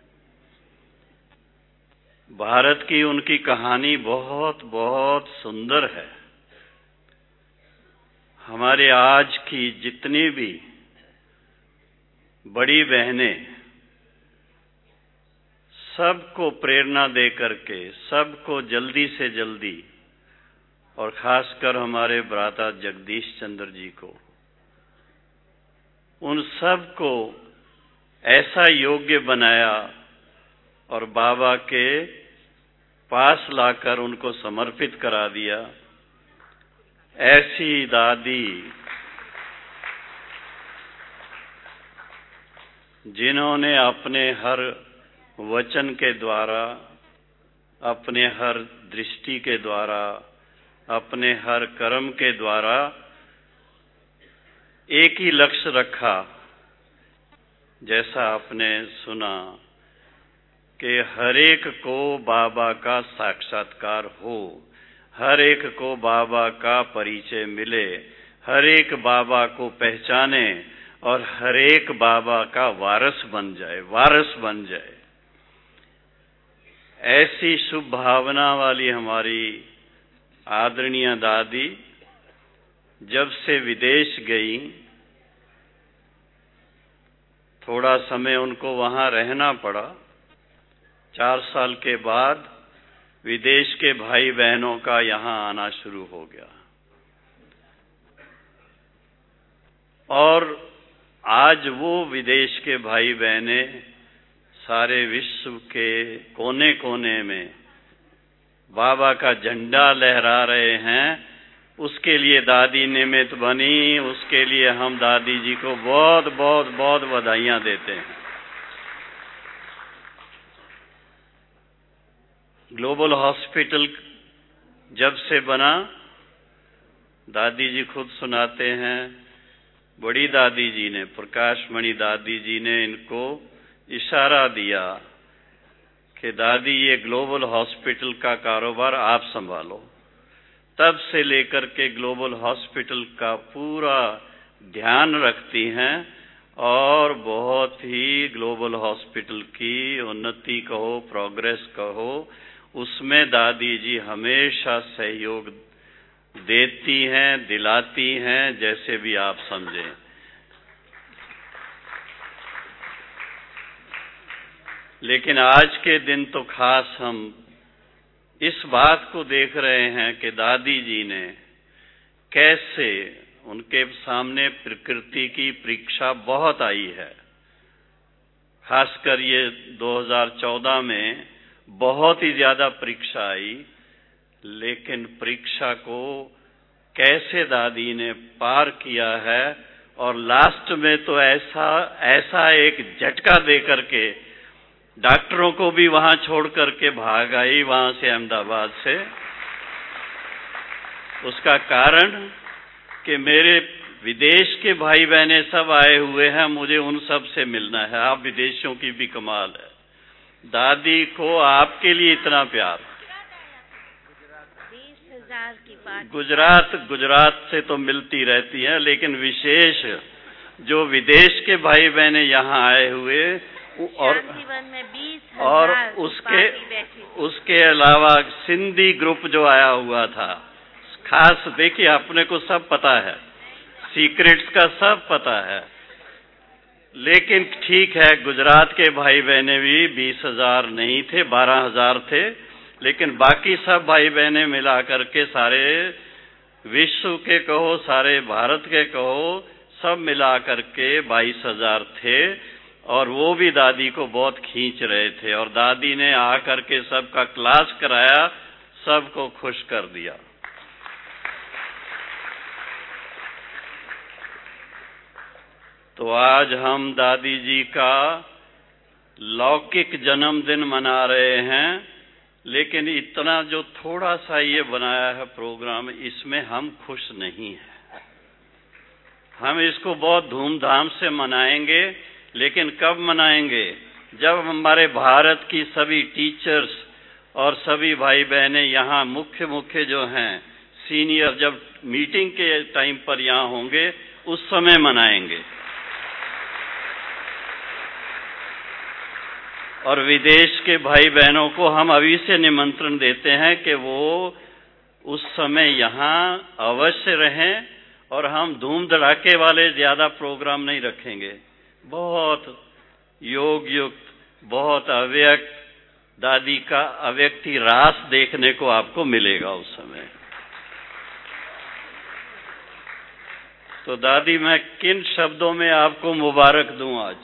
भारत की उनकी कहानी बहुत बहुत सुंदर है। हमारे आज की जितनी भी बड़ी बहनें सबको प्रेरणा दे करके, सबको जल्दी से जल्दी, और खासकर हमारे भ्राता जगदीश चंद्र जी को, उन सबको ऐसा योग्य बनाया और बाबा के पास लाकर उनको समर्पित करा दिया। ऐसी दादी जिन्होंने अपने हर वचन के द्वारा, अपने हर दृष्टि के द्वारा, अपने हर कर्म के द्वारा एक ही लक्ष्य रखा। जैसा आपने सुना कि हर एक को बाबा का साक्षात्कार हो, हर एक को बाबा का परिचय मिले, हर एक बाबा को पहचाने और हर एक बाबा का वारिस बन जाए। ऐसी शुभ भावना वाली हमारी आदरणीय दादी जब से विदेश गई, थोड़ा समय उनको वहां रहना पड़ा। 4 साल के बाद विदेश के भाई बहनों का यहां आना शुरू हो गया और आज वो विदेश के भाई बहनें सारे विश्व के कोने कोने में बाबा का झंडा लहरा रहे हैं, उसके लिए दादी निमित्त बनी। उसके लिए हम दादी जी को बहुत बहुत बहुत बधाइयां देते हैं। ग्लोबल हॉस्पिटल जब से बना, दादी जी खुद सुनाते हैं, बड़ी दादी जी ने, प्रकाशमणि दादी जी ने इनको इशारा दिया कि दादी ये ग्लोबल हॉस्पिटल का कारोबार आप संभालो। तब से लेकर के ग्लोबल हॉस्पिटल का पूरा ध्यान रखती हैं और बहुत ही ग्लोबल हॉस्पिटल की उन्नति कहो, प्रोग्रेस कहो, उसमें दादी जी हमेशा सहयोग देती हैं, दिलाती हैं, जैसे भी आप समझें। लेकिन आज के दिन तो खास हम इस बात को देख रहे हैं कि दादी जी ने कैसे, उनके सामने प्रकृति की परीक्षा बहुत आई है। खासकर ये 2014 में बहुत ही ज्यादा परीक्षा आई, लेकिन परीक्षा को कैसे दादी ने पार किया है और लास्ट में तो ऐसा एक झटका दे करके डॉक्टरों को भी वहां छोड़ करके भाग आई, वहां से, अहमदाबाद से। उसका कारण कि मेरे विदेश के भाई बहने सब आए हुए हैं, मुझे उन सब से मिलना है। आप विदेशियों की भी कमाल है, दादी को आपके लिए इतना प्यार। 20,000 की बात। गुजरात से तो मिलती रहती है, लेकिन विशेष जो विदेश के भाई बहने यहाँ आए हुए और 20,000 उसके अलावा सिंधी ग्रुप जो आया हुआ था, खास देखिए, अपने को सब पता है, सीक्रेट्स का सब पता है। लेकिन ठीक है, गुजरात के भाई बहने भी 20,000 नहीं थे, 12,000 थे, लेकिन बाकी सब भाई बहने मिला करके, सारे विश्व के कहो, सारे भारत के कहो, सब मिला करके 22,000 थे। और वो भी दादी को बहुत खींच रहे थे, और दादी ने आकर के सबका क्लास कराया, सबको खुश कर दिया। तो आज हम दादी जी का लौकिक जन्मदिन मना रहे हैं, लेकिन इतना जो थोड़ा सा ये बनाया है प्रोग्राम, इसमें हम खुश नहीं हैं। हम इसको बहुत धूमधाम से मनाएंगे, लेकिन कब मनाएंगे? जब हमारे भारत की सभी टीचर्स और सभी भाई बहनें यहाँ मुख्य जो हैं, सीनियर, जब मीटिंग के टाइम पर यहाँ होंगे, उस समय मनाएंगे। और विदेश के भाई बहनों को हम अभी से निमंत्रण देते हैं कि वो उस समय यहाँ अवश्य रहें, और हम धूम धड़ाके वाले ज्यादा प्रोग्राम नहीं रखेंगे। बहुत योग युक्त, बहुत अव्यक्त दादी का अव्यक्ति रास देखने को आपको मिलेगा उस समय। तो दादी, मैं किन शब्दों में आपको मुबारक दूं आज?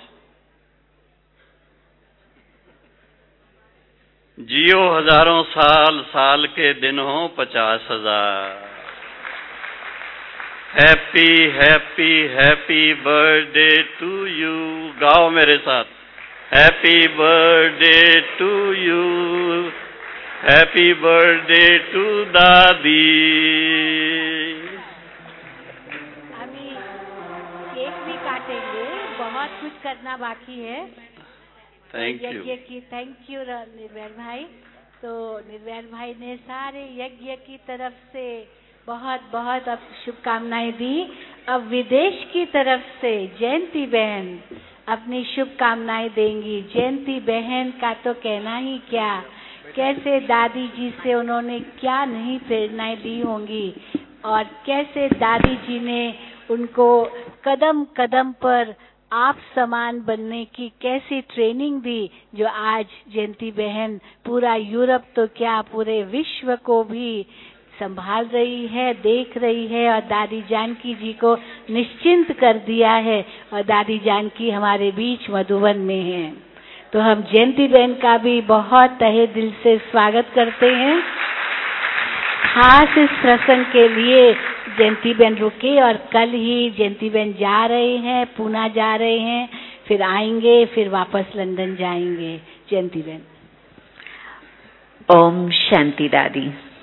जियो हजारों साल, साल के दिन हो 50,000। Happy happy happy birthday to you. गाओ मेरे साथ, happy birthday to you, happy birthday to दादी। अभी केक भी काटेंगे, बहुत कुछ करना बाकी है। Thank you. यज्ञ की थैंक यू निर्वैर भाई। तो निर्वैर भाई ने सारे यज्ञ की तरफ से बहुत बहुत अब शुभकामनाएं दी। अब विदेश की तरफ से जयंती बहन अपनी शुभकामनाएं देंगी। जयंती बहन का तो कहना ही क्या, कैसे दादी जी से उन्होंने क्या नहीं प्रेरणाएं दी होंगी, और कैसे दादी जी ने उनको कदम कदम पर आप समान बनने की कैसी ट्रेनिंग दी, जो आज जयंती बहन पूरा यूरोप तो क्या पूरे विश्व को भी संभाल रही है, देख रही है, और दादी जानकी जी को निश्चिंत कर दिया है, और दादी जानकी हमारे बीच मधुबन में है। तो हम जयंती बहन का भी बहुत तहे दिल से स्वागत करते हैं। खास इस प्रसंग के लिए जयंती बहन रुके और कल ही जयंती बहन जा रहे हैं, पूना जा रहे हैं, फिर आएंगे, फिर वापस लंदन जाएंगे। जयंती बहन। ओम शांति दादी।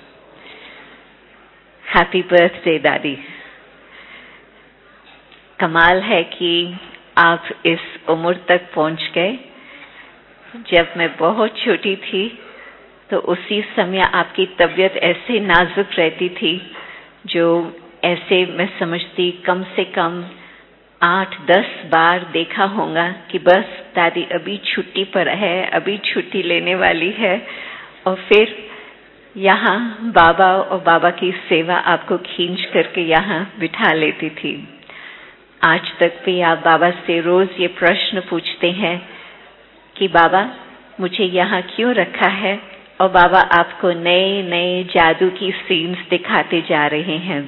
हैप्पी बर्थडे दादी। कमाल है कि आप इस उम्र तक पहुंच गए। जब मैं बहुत छोटी थी तो उसी समय आपकी तबीयत ऐसे नाजुक रहती थी, जो ऐसे मैं समझती कम से कम 8-10 बार देखा होगा कि बस दादी अभी छुट्टी पर है, अभी छुट्टी लेने वाली है, और फिर यहाँ बाबा और बाबा की सेवा आपको खींच करके यहाँ बिठा लेती थी। आज तक भी आप बाबा से रोज ये प्रश्न पूछते हैं कि बाबा मुझे यहाँ क्यों रखा है, और बाबा आपको नए नए जादू की सीन्स दिखाते जा रहे हैं।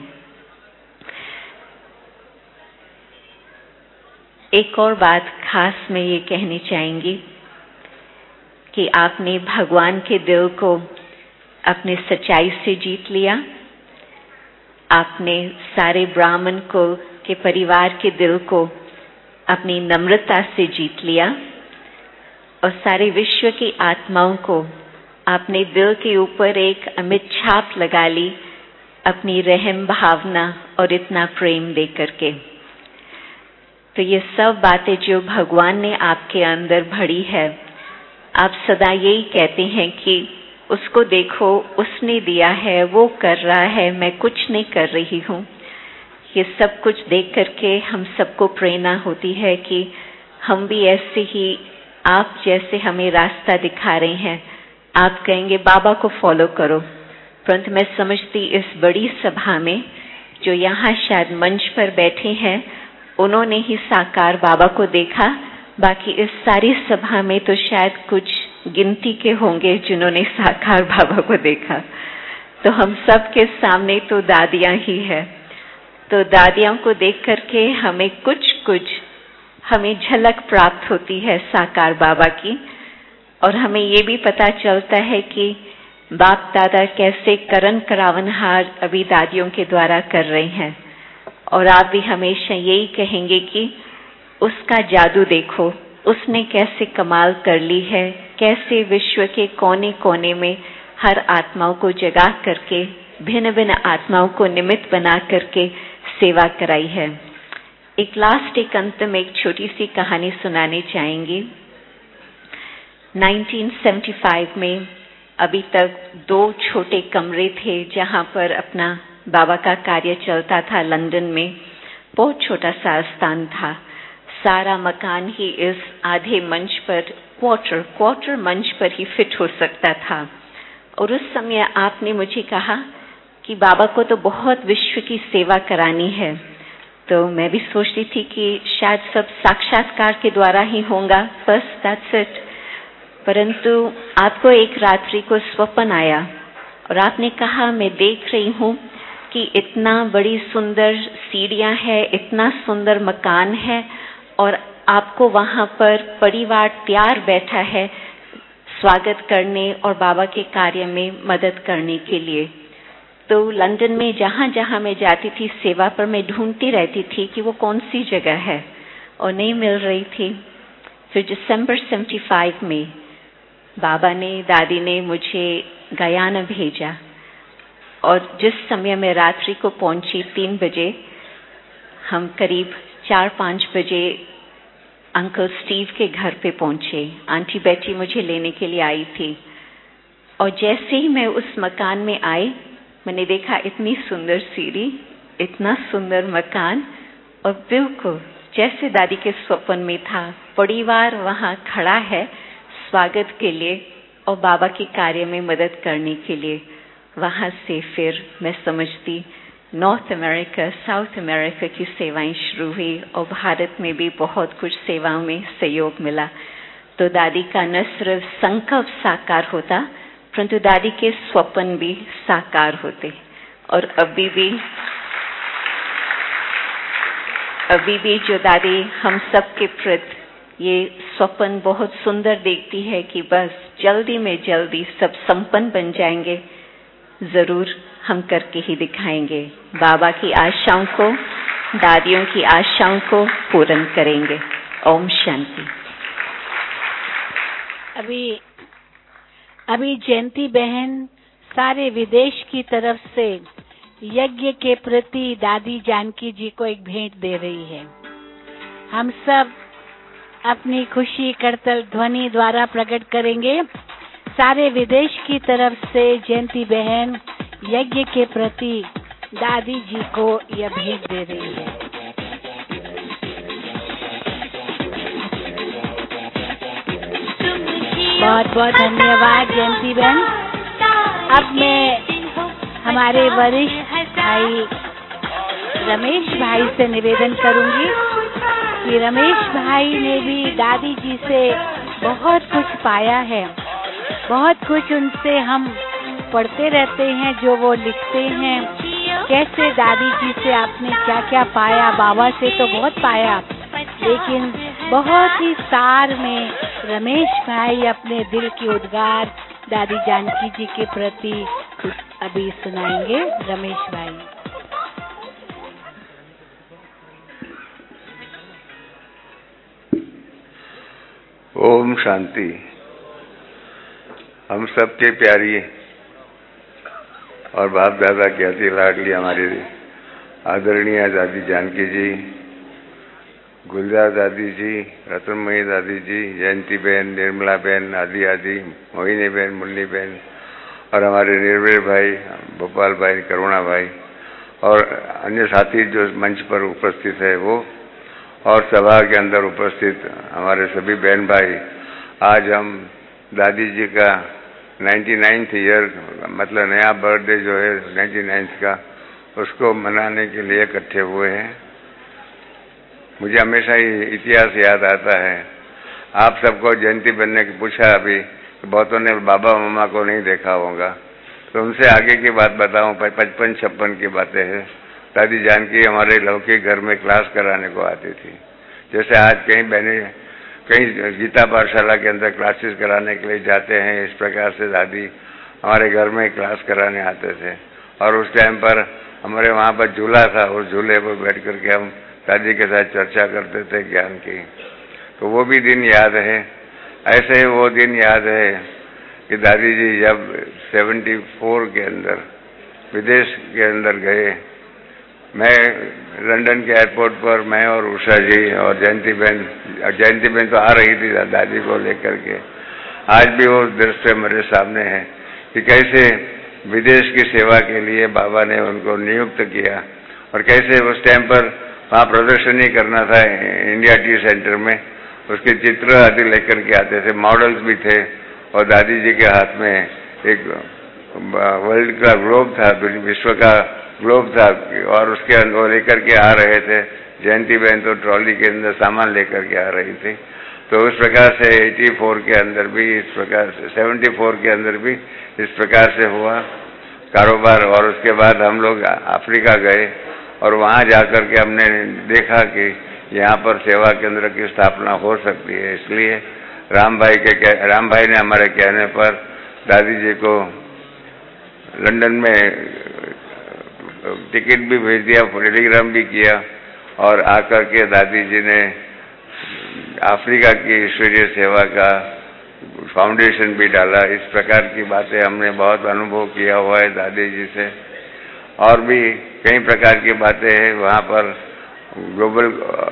एक और बात खास मैं ये कहनी चाहेंगी कि आपने भगवान के दिल को अपने सच्चाई से जीत लिया। आपने सारे ब्राह्मण को के परिवार के दिल को अपनी नम्रता से जीत लिया, और सारे विश्व की आत्माओं को आपने दिल के ऊपर एक अमिट छाप लगा ली अपनी रहम भावना और इतना प्रेम दे करके। तो ये सब बातें जो भगवान ने आपके अंदर भरी है, आप सदा यही कहते हैं कि उसको देखो, उसने दिया है, वो कर रहा है, मैं कुछ नहीं कर रही हूँ। ये सब कुछ देख करके हम सबको प्रेरणा होती है कि हम भी ऐसे ही आप जैसे हमें रास्ता दिखा रहे हैं। आप कहेंगे बाबा को फॉलो करो, परंतु मैं समझती इस बड़ी सभा में जो यहाँ शायद मंच पर बैठे हैं, उन्होंने ही साकार बाबा को देखा। बाकी इस सारी सभा में तो शायद कुछ गिनती के होंगे जिन्होंने साकार बाबा को देखा। तो हम सब के सामने तो दादियाँ ही है। तो दादियों को देख करके हमें हमें झलक प्राप्त होती है साकार बाबा की, और हमें ये भी पता चलता है कि बाप दादा कैसे करन करावनहार अभी दादियों के द्वारा कर रहे हैं। और आप भी हमेशा यही कहेंगे कि उसका जादू देखो, उसने कैसे कमाल कर ली है, कैसे विश्व के कोने कोने में हर आत्माओं को जगा करके, भिन्न भिन्न आत्माओं को निमित्त बना करके सेवा कराई है। एक अंत में एक छोटी सी कहानी सुनानी चाहेंगी। 1975 में अभी तक 2 छोटे कमरे थे जहाँ पर अपना बाबा का कार्य चलता था। लंदन में बहुत छोटा सा स्थान था। सारा मकान ही इस आधे मंच पर क्वार्टर मंच पर ही फिट हो सकता था। और उस समय आपने मुझे कहा कि बाबा को तो बहुत विश्व की सेवा करानी है। तो मैं भी सोचती थी कि शायद सब साक्षात्कार के द्वारा ही होगा, बस दैट्स इट। परंतु आपको एक रात्रि को स्वप्न आया और आपने कहा मैं देख रही हूँ कि इतना बड़ी सुंदर सीढ़ियाँ है, इतना सुंदर मकान है, और आपको वहाँ पर परिवार तैयार बैठा है स्वागत करने और बाबा के कार्य में मदद करने के लिए। तो लंदन में जहाँ जहाँ मैं जाती थी सेवा पर, मैं ढूंढती रहती थी कि वो कौन सी जगह है, और नहीं मिल रही थी। फिर दिसंबर 75 में बाबा ने, दादी ने मुझे गयाना भेजा, और जिस समय मैं रात्रि को पहुंची 3 बजे, हम करीब 4-5 बजे अंकल स्टीव के घर पे पहुंचे। आंटी बेटी मुझे लेने के लिए आई थी, और जैसे ही मैं उस मकान में आई, मैंने देखा इतनी सुंदर सीढ़ी, इतना सुंदर मकान, और बिल्कुल जैसे दादी के स्वप्न में था, परिवार वहाँ खड़ा है स्वागत के लिए और बाबा के कार्य में मदद करने के लिए। वहाँ से फिर मैं समझती नॉर्थ अमेरिका, साउथ अमेरिका की सेवाएं शुरू हुई, और भारत में भी बहुत कुछ सेवाओं में सहयोग मिला। तो दादी का न सिर्फ संकल्प साकार होता, परंतु दादी के स्वप्न भी साकार होते। और अभी भी जो दादी हम सब के प्रति ये स्वप्न बहुत सुंदर देखती है कि बस जल्दी में जल्दी सब संपन्न बन जाएंगे, जरूर हम करके ही दिखाएंगे। बाबा की आशाओं को, दादियों की आशाओं को पूर्ण करेंगे। ओम शांति। अभी जयंती बहन सारे विदेश की तरफ से यज्ञ के प्रति दादी जानकी जी को एक भेंट दे रही है। हम सब अपनी खुशी करतल ध्वनि द्वारा प्रकट करेंगे। सारे विदेश की तरफ से जयंती बहन यज्ञ के प्रति दादी जी को यह भेंट दे रही है। बहुत बहुत धन्यवाद जयंती बहन। अब मैं हमारे वरिष्ठ भाई रमेश भाई से निवेदन करूंगी कि रमेश भाई ने भी दादी जी से बहुत कुछ पाया है। बहुत कुछ उनसे हम पढ़ते रहते हैं, जो वो लिखते हैं। कैसे दादी जी से आपने क्या क्या पाया। बाबा से तो बहुत पाया, लेकिन बहुत ही सार में रमेश भाई अपने दिल की उद्गार दादी जानकी जी के प्रति अभी सुनाएंगे। रमेश भाई। ओम शांति। हम सबके प्यारी और बाप दादा की अति लाडली हमारी आदरणीय दादी जानकी जी, गुलजार दादी जी, रतनमयी दादी जी, जयंती बहन, निर्मला बहन, आदि आदि, मोहिनी बहन, मुन्नी बहन और हमारे निर्भय भाई, भोपाल भाई, करुणा भाई और अन्य साथी जो मंच पर उपस्थित है वो, और सभा के अंदर उपस्थित हमारे सभी बहन भाई। आज हम दादी जी का 99th ईयर, मतलब नया बर्थडे जो है 99th का, उसको मनाने के लिए इकट्ठे हुए हैं। मुझे हमेशा ही इतिहास याद आता है। आप सबको जयंती बहन ने पूछा अभी, बहुतों ने बाबा मम्मा को नहीं देखा होगा, तो उनसे आगे की बात बताऊं। 55-56 की बातें हैं। दादी जानकी हमारे लौकिक घर में क्लास कराने को आती थी। जैसे आज कहीं बहनें कहीं गीता पाठशाला के अंदर क्लासेस कराने के लिए जाते हैं, इस प्रकार से दादी हमारे घर में क्लास कराने आते थे। और उस टाइम पर हमारे वहाँ पर झूला था, उस झूले पर बैठ करके हम दादी के साथ चर्चा करते थे ज्ञान की। तो वो भी दिन याद है। ऐसे ही वो दिन याद है कि दादी जी जब 74 के अंदर विदेश के अंदर गए, मैं लंदन के एयरपोर्ट पर, मैं और उषा जी और जयंती बहन तो आ रही थी दादी को लेकर के। आज भी वो दृश्य मेरे सामने है कि कैसे विदेश की सेवा के लिए बाबा ने उनको नियुक्त किया और कैसे उस टाइम पर वहाँ प्रदर्शनी करना था इंडिया टी सेंटर में। उसके चित्र आदि लेकर के आते थे, मॉडल्स भी थे और दादी जी के हाथ में एक वर्ल्ड का ग्लोब था, विश्व का ग्लोब था और उसके अंदर लेकर के आ रहे थे। जयंती बहन तो ट्रॉली के अंदर सामान लेकर के आ रही थी। तो उस प्रकार से 84 के अंदर भी इस प्रकार से, 74 के अंदर भी इस प्रकार से हुआ कारोबार। और उसके बाद हम लोग अफ्रीका गए और वहाँ जाकर के हमने देखा कि यहाँ पर सेवा केंद्र की स्थापना हो सकती है। इसलिए राम भाई ने हमारे कहने पर दादी जी को लंदन में टिकट भी भेज दिया, टेलीग्राम भी किया और आकर के दादी जी ने अफ्रीका की ईश्वरीय सेवा का फाउंडेशन भी डाला। इस प्रकार की बातें हमने बहुत अनुभव किया हुआ है दादी जी से। और भी कई प्रकार की बातें हैं। वहाँ पर ग्लोबल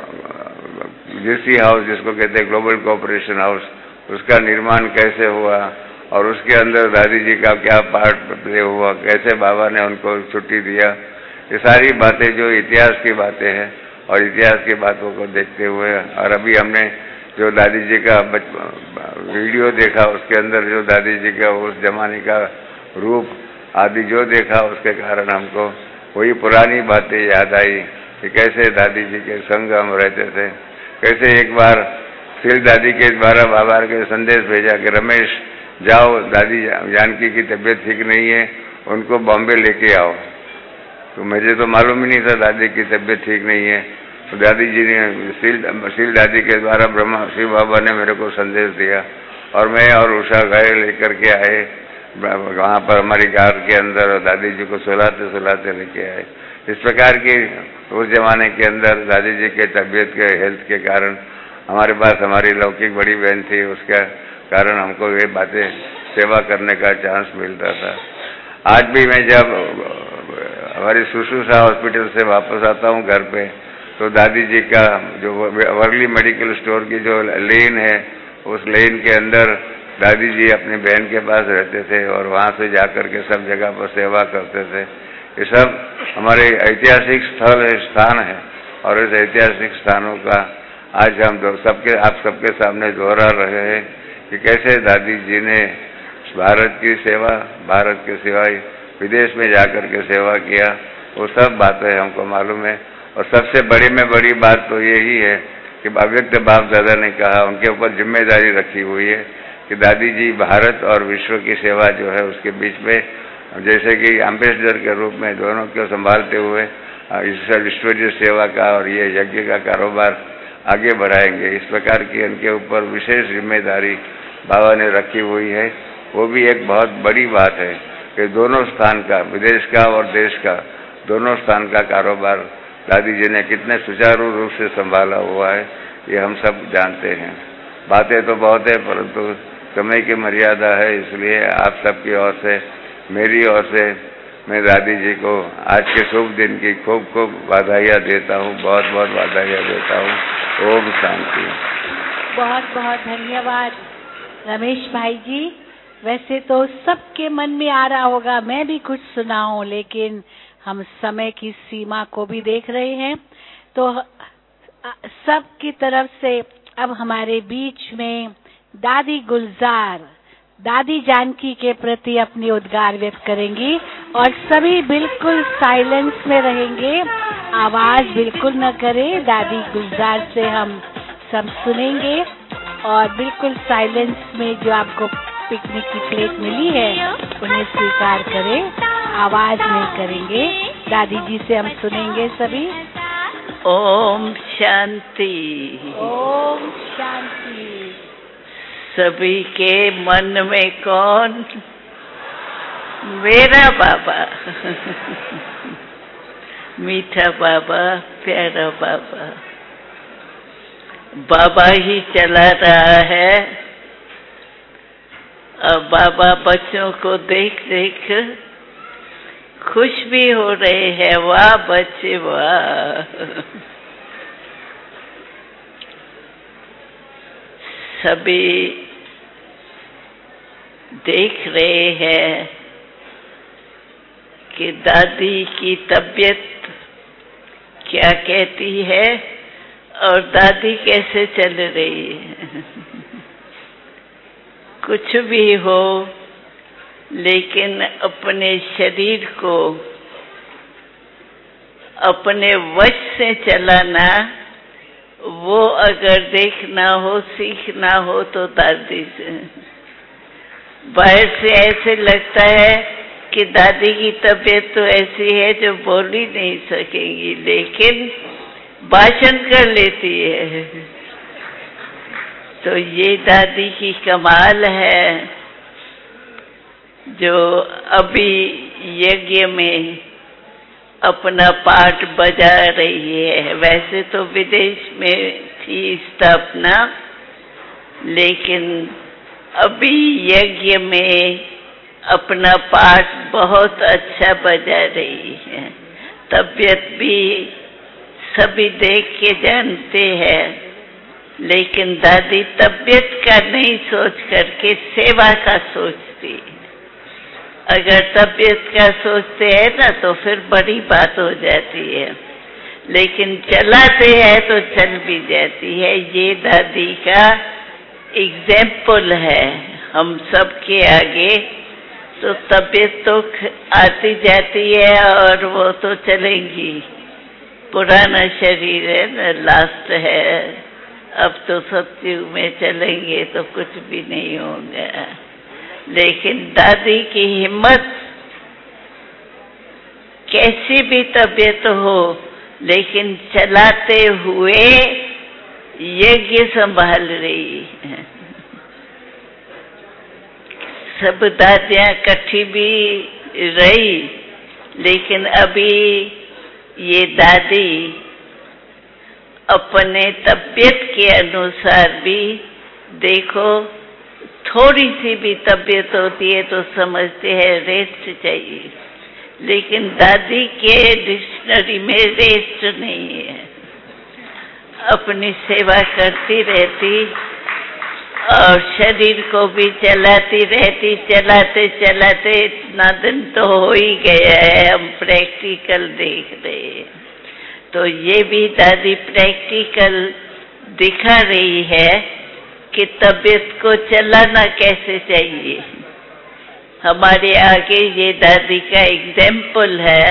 जीसी हाउस, जिसको कहते हैं ग्लोबल कोऑपरेशन हाउस, उसका निर्माण कैसे हुआ और उसके अंदर दादी जी का क्या पार्ट प्ले हुआ, कैसे बाबा ने उनको छुट्टी दिया, ये सारी बातें जो इतिहास की बातें हैं और इतिहास की बातों को देखते हुए। और अभी हमने जो दादी जी का वीडियो देखा, उसके अंदर जो दादी जी का उस जमाने का रूप आदि जो देखा, उसके कारण हमको वही पुरानी बातें याद आई कि कैसे दादी जी के संग हम रहते थे। कैसे एक बार फिर दादी के द्वारा बाबा के संदेश भेजा कि रमेश जाओ, दादी जानकी की तबीयत ठीक नहीं है, उनको बॉम्बे लेके आओ। तो मुझे तो मालूम ही नहीं था दादी की तबीयत ठीक नहीं है। तो दादी जी ने सील दादी के द्वारा ब्रह्मा शिव बाबा ने मेरे को संदेश दिया और मैं और उषा गए, लेकर के आए वहाँ पर हमारी कार के अंदर दादी जी को सुलाते सुलाते लेके आए। इस प्रकार की उस जमाने के अंदर दादी जी के तबीयत के हेल्थ के कारण हमारे पास हमारी लौकिक बड़ी बहन थी, उसका कारण हमको ये बातें सेवा करने का चांस मिलता था। आज भी मैं जब हमारी शुश्रूषा हॉस्पिटल से वापस आता हूँ घर पे, तो दादी जी का जो वर्ली मेडिकल स्टोर की जो लेन है, उस लेन के अंदर दादी जी अपनी बहन के पास रहते थे और वहाँ से जाकर के सब जगह पर सेवा करते थे। ये सब हमारे ऐतिहासिक स्थान है और इस ऐतिहासिक स्थानों का आज हम आप सबके सामने दोहरा रहे हैं कि कैसे दादी जी ने भारत की सेवा, भारत के सिवाय विदेश में जाकर के सेवा किया, वो सब बातें हमको मालूम है। और सबसे बड़ी में बड़ी बात तो यही है कि अव्यक्त बाप दादा ने कहा, उनके ऊपर जिम्मेदारी रखी हुई है कि दादी जी भारत और विश्व की सेवा जो है उसके बीच में जैसे कि एम्बेसडर के रूप में दोनों को संभालते हुए विश्व सेवा का और ये यज्ञ का कारोबार आगे बढ़ाएंगे। इस प्रकार की उनके ऊपर विशेष जिम्मेदारी बाबा ने रखी हुई है। वो भी एक बहुत बड़ी बात है कि दोनों स्थान का, विदेश का और देश का, दोनों स्थान का कारोबार दादी जी ने कितने सुचारू रूप से संभाला हुआ है, ये हम सब जानते हैं। बातें तो बहुत है परंतु समय की मर्यादा है, इसलिए आप सबकी ओर से, मेरी ओर से मैं दादी जी को आज के शुभ दिन की खूब खूब बधाइयाँ देता हूँ, बहुत बहुत बधाइयाँ देता हूँ। ओम शांति। बहुत बहुत धन्यवाद रमेश भाई जी। वैसे तो सबके मन में आ रहा होगा मैं भी कुछ सुनाऊं, लेकिन हम समय की सीमा को भी देख रहे हैं, तो सब की तरफ से अब हमारे बीच में दादी गुलजार दादी जानकी के प्रति अपनी उद्गार व्यक्त करेंगी और सभी बिल्कुल साइलेंस में रहेंगे, आवाज बिल्कुल न करें। दादी गुलजार से हम सब सुनेंगे और बिल्कुल साइलेंस में जो आपको पिकनिक की प्लेट मिली है उन्हें स्वीकार करें, आवाज नहीं करेंगे। दादी जी से हम सुनेंगे सभी। ओम शांति। ओम शांति। सभी के मन में कौन? मेरा बाबा मीठा बाबा, प्यारा बाबा। बाबा ही चला रहा है और बाबा बच्चों को देख देख खुश भी हो रहे हैं। वाह बच्चे वाह। सभी देख रहे हैं कि दादी की तबीयत क्या कहती है और दादी कैसे चल रही है। कुछ भी हो, लेकिन अपने शरीर को अपने वश से चलाना, वो अगर देखना हो, सीखना हो तो दादी से। बाहर से ऐसे लगता है कि दादी की तबीयत तो ऐसी है जो बोल ही नहीं सकेंगी, लेकिन भाषण कर लेती है। तो ये दादी की कमाल है जो अभी यज्ञ में अपना पाठ बजा रही है। वैसे तो विदेश में थी स्थापना, लेकिन अभी यज्ञ में अपना पाठ बहुत अच्छा बजा रही है। तबीयत भी सभी देख के जानते हैं, लेकिन दादी तबीयत का नहीं सोच करके सेवा का सोचती है। अगर तबीयत का सोचते हैं ना तो फिर बड़ी बात हो जाती है, लेकिन चलाते हैं तो चल भी जाती है। ये दादी का एग्जाम्पल है हम सब के आगे। तो तबीयत तो आती जाती है और वो तो चलेंगी। पुराना शरीर है ना, लास्ट है। अब तो सत्युग में चलेंगे तो कुछ भी नहीं होगा। लेकिन दादी की हिम्मत, कैसी भी तबीयत हो लेकिन चलाते हुए यज्ञ संभाल रही है। सब दादियाँ इकट्ठी भी रही, लेकिन अभी ये दादी अपने तबीयत के अनुसार भी, देखो थोड़ी सी भी तबीयत होती है तो समझते हैं रेस्ट चाहिए, लेकिन दादी के डिक्शनरी में रेस्ट नहीं है। अपनी सेवा करती रहती और शरीर को भी चलाती रहती। चलाते चलाते इतना दिन तो हो ही गया है, हम प्रैक्टिकल देख रहे हैं। तो ये भी दादी प्रैक्टिकल दिखा रही है कि तबीयत को चलाना कैसे चाहिए। हमारे आगे ये दादी का एग्जाम्पल है।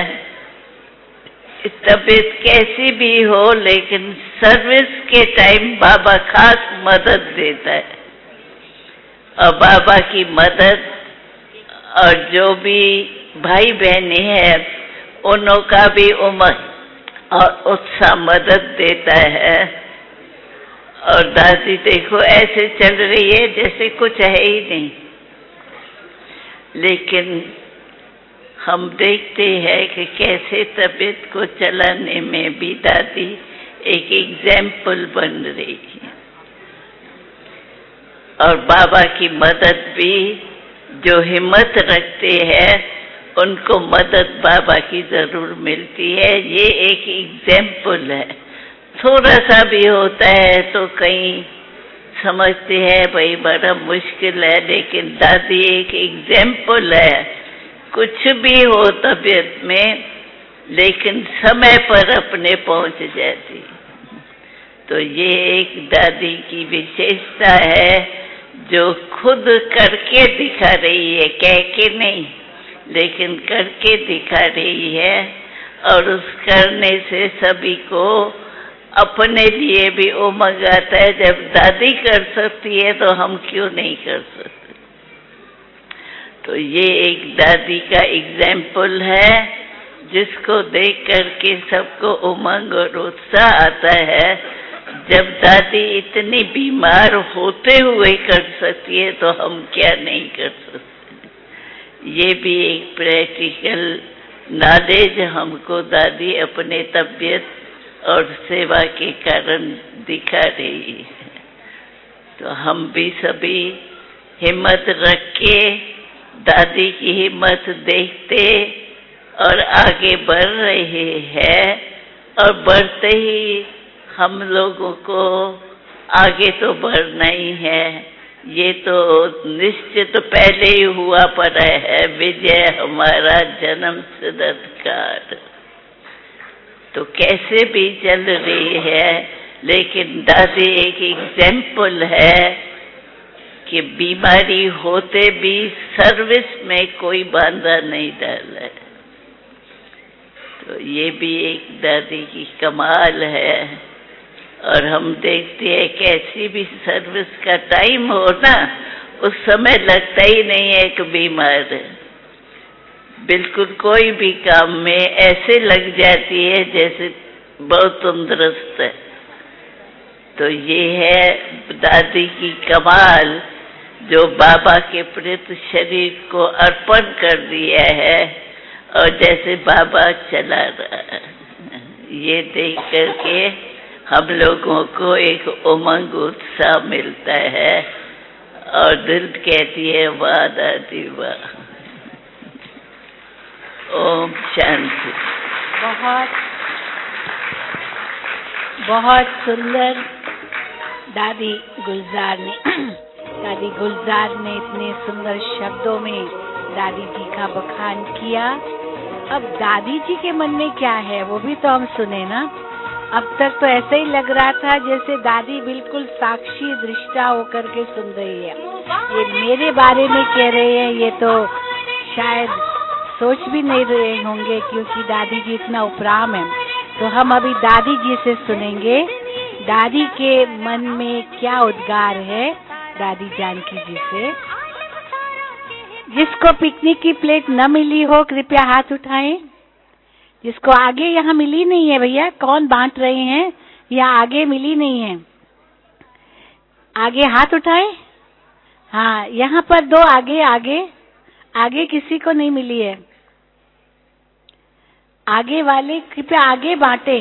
तबीयत कैसी भी हो, लेकिन सर्विस के टाइम बाबा खास मदद देता है, और बाबा की मदद और जो भी भाई बहनें हैं उनों का भी उमंग और उत्साह मदद देता है। और दादी देखो ऐसे चल रही है जैसे कुछ है ही नहीं, लेकिन हम देखते हैं कि कैसे तबीयत को चलाने में भी दादी एक एग्जाम्पल बन रही है। और बाबा की मदद भी, जो हिम्मत रखते हैं उनको मदद बाबा की जरूर मिलती है। ये एक एग्जाम्पल है। थोड़ा सा भी होता है तो कहीं समझते हैं भाई बड़ा मुश्किल है, लेकिन दादी एक एग्जाम्पल है। कुछ भी हो तबीयत में, लेकिन समय पर अपने पहुंच जाती। तो ये एक दादी की विशेषता है, जो खुद करके दिखा रही है, कह के नहीं, लेकिन करके दिखा रही है। और उस करने से सभी को अपने लिए भी उमंग आता है। जब दादी कर सकती है तो हम क्यों नहीं कर सकते। तो ये एक दादी का एग्जाम्पल है, जिसको देख करके सबको उमंग और उत्साह आता है। जब दादी इतनी बीमार होते हुए कर सकती है तो हम क्या नहीं कर सकते। ये भी एक प्रैक्टिकल नॉलेज हमको दादी अपने तबीयत और सेवा के कारण दिखा रही है। तो हम भी सभी हिम्मत रख के दादी की हिम्मत देखते और आगे बढ़ रहे हैं। और बढ़ते ही हम लोगों को आगे तो बढ़ना ही है। ये तो निश्चित पहले ही हुआ पड़ा है, विजय हमारा जन्म सिद्ध अधिकार। तो कैसे भी चल रही है, लेकिन दादी एक एग्जाम्पल है कि बीमारी होते भी सर्विस में कोई बांधा नहीं डाला है। तो ये भी एक दादी की कमाल है। और हम देखते हैं कैसी भी सर्विस का टाइम हो ना, उस समय लगता ही नहीं है कि बीमार है। बिल्कुल कोई भी काम में ऐसे लग जाती है जैसे बहुत तंदुरुस्त है। तो ये है दादी की कमाल, जो बाबा के प्रति शरीर को अर्पण कर दिया है और जैसे बाबा चला रहा है। ये देख करके हम लोगों को एक उमंग उत्साह मिलता है और दिल कहती है वाह दादी वाह। ओम शांति। बहुत बहुत सुंदर दादी गुलजार ने इतने सुंदर शब्दों में दादी जी का बखान किया। अब दादी जी के मन में क्या है वो भी तो हम सुने ना। अब तक तो ऐसे ही लग रहा था जैसे दादी बिल्कुल साक्षी दृष्टा होकर के सुन रही है। ये मेरे बारे में कह रहे हैं, ये तो शायद सोच भी नहीं रहे होंगे, क्योंकि दादी जी इतना उपराम है। तो हम अभी दादी जी से सुनेंगे, दादी के मन में क्या उद्गार है। दादी जानकी जी से। जिसको पिकनिक की प्लेट न मिली हो कृपया हाथ उठाएं। जिसको आगे यहाँ मिली नहीं है, भैया कौन बांट रहे हैं, यहाँ आगे मिली नहीं है, आगे हाथ उठाएं। हाँ, यहाँ पर दो आगे आगे आगे किसी को नहीं मिली है। आगे वाले कृपया आगे बांटे।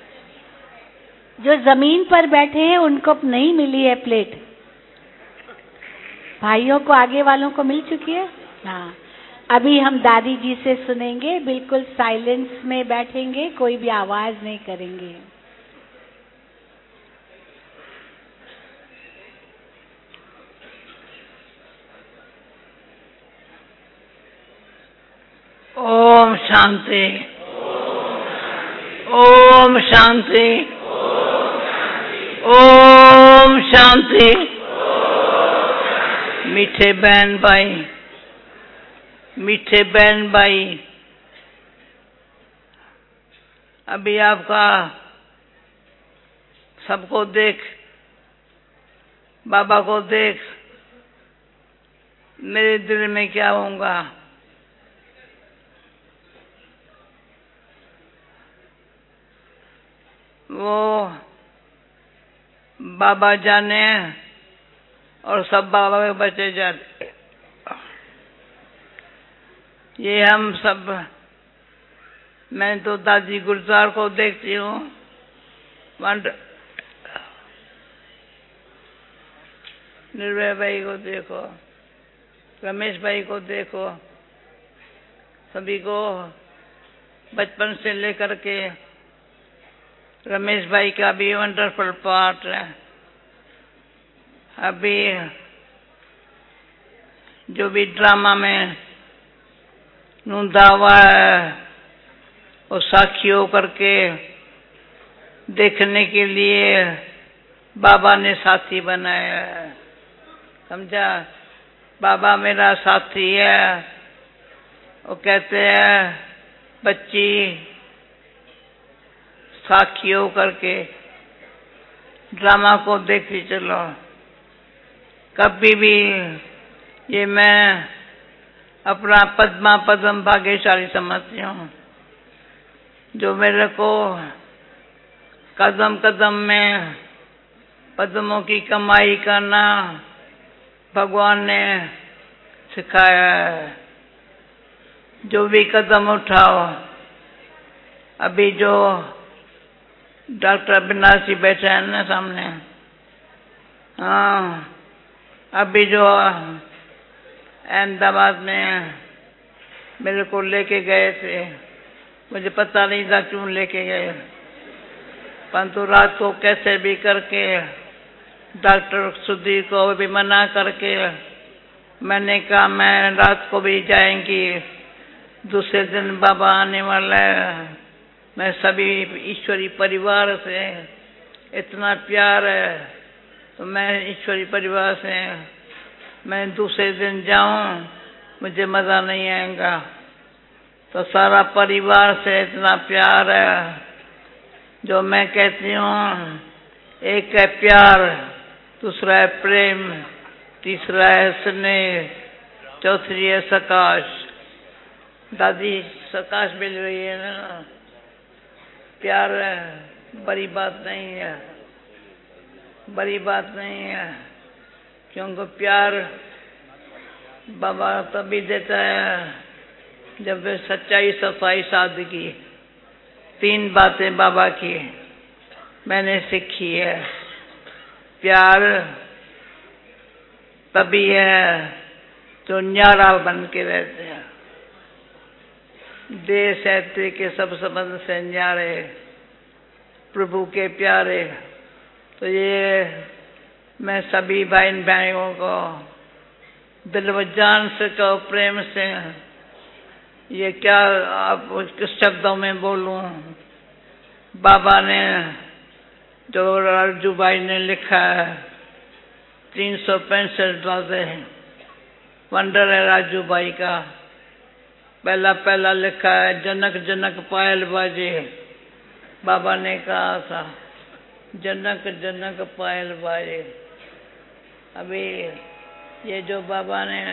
जो जमीन पर बैठे हैं उनको नहीं मिली है प्लेट। भाइयों को आगे वालों को मिल चुकी है। हाँ, अभी हम दादी जी से सुनेंगे। बिल्कुल साइलेंस में बैठेंगे, कोई भी आवाज नहीं करेंगे। ओम शांति, ओम शांति, ओम शांति। मीठे बहन भाई, मीठे बहन भाई, अभी आपका सबको देख, बाबा को देख, मेरे दिल में क्या होगा। वो बाबा जाने और सब बाबा के बचे जाते। ये हम सब, मैं तो दादी गुलजार को देखती हूँ, निर्भय भाई को देखो, रमेश भाई को देखो, सभी को बचपन से लेकर के। रमेश भाई का भी वंडरफुल पार्ट है। अभी जो भी ड्रामा में नूंदा हुआ है वो साक्षी होकर के देखने के लिए बाबा ने साथी बनाया है। समझा? बाबा मेरा साथी है। वो कहते हैं बच्ची साक्षी होकर के ड्रामा को देखती चलो। कभी भी ये मैं अपना पद्मा पद्म भाग्यशाली समझती हूँ, जो मेरे को कदम कदम में पद्मों की कमाई करना भगवान ने सिखाया है। जो भी कदम उठाओ, अभी जो डॉक्टर अविनाशी बैठे हैं ना सामने, हाँ, अभी जो अहमदाबाद में मेरे को लेके गए थे, मुझे पता नहीं था क्यों लेके गए, परंतु रात को कैसे भी करके डॉक्टर सुधीर को भी मना करके मैंने कहा मैं रात को भी जाएंगी, दूसरे दिन बाबा आने वाला है। मैं सभी ईश्वरी परिवार से इतना प्यार है, तो मैं ईश्वरी परिवार से मैं दूसरे दिन जाऊं, मुझे मज़ा नहीं आएगा। तो सारा परिवार से इतना प्यार है, जो मैं कहती हूँ, एक है प्यार, दूसरा है प्रेम, तीसरा है स्नेह, चौथी है सकाश। दादी सकाश मिल रही है ना। प्यार बड़ी बात नहीं है, बड़ी बात नहीं है, क्योंकि प्यार बाबा तभी देता है जब वे सच्चाई सफाई सादगी, तीन बातें बाबा की मैंने सीखी है। प्यार तभी है जो न्यारा बन के रहते हैं। देश ऐसे के सब संबंध से न्यारे, प्रभु के प्यारे। तो ये मैं सभी बहन भाइयों को दिल व जान से कहो, प्रेम से। ये क्या आप किस शब्दों में बोलूं। बाबा ने जो राजू भाई ने लिखा है 365 राजें, वंडर है राजू भाई का। पहला पहला लिखा है जनक जनक पायल बाजे, बाबा ने कहा था जनक जनक पायल बाजे। अभी ये जो बाबा ने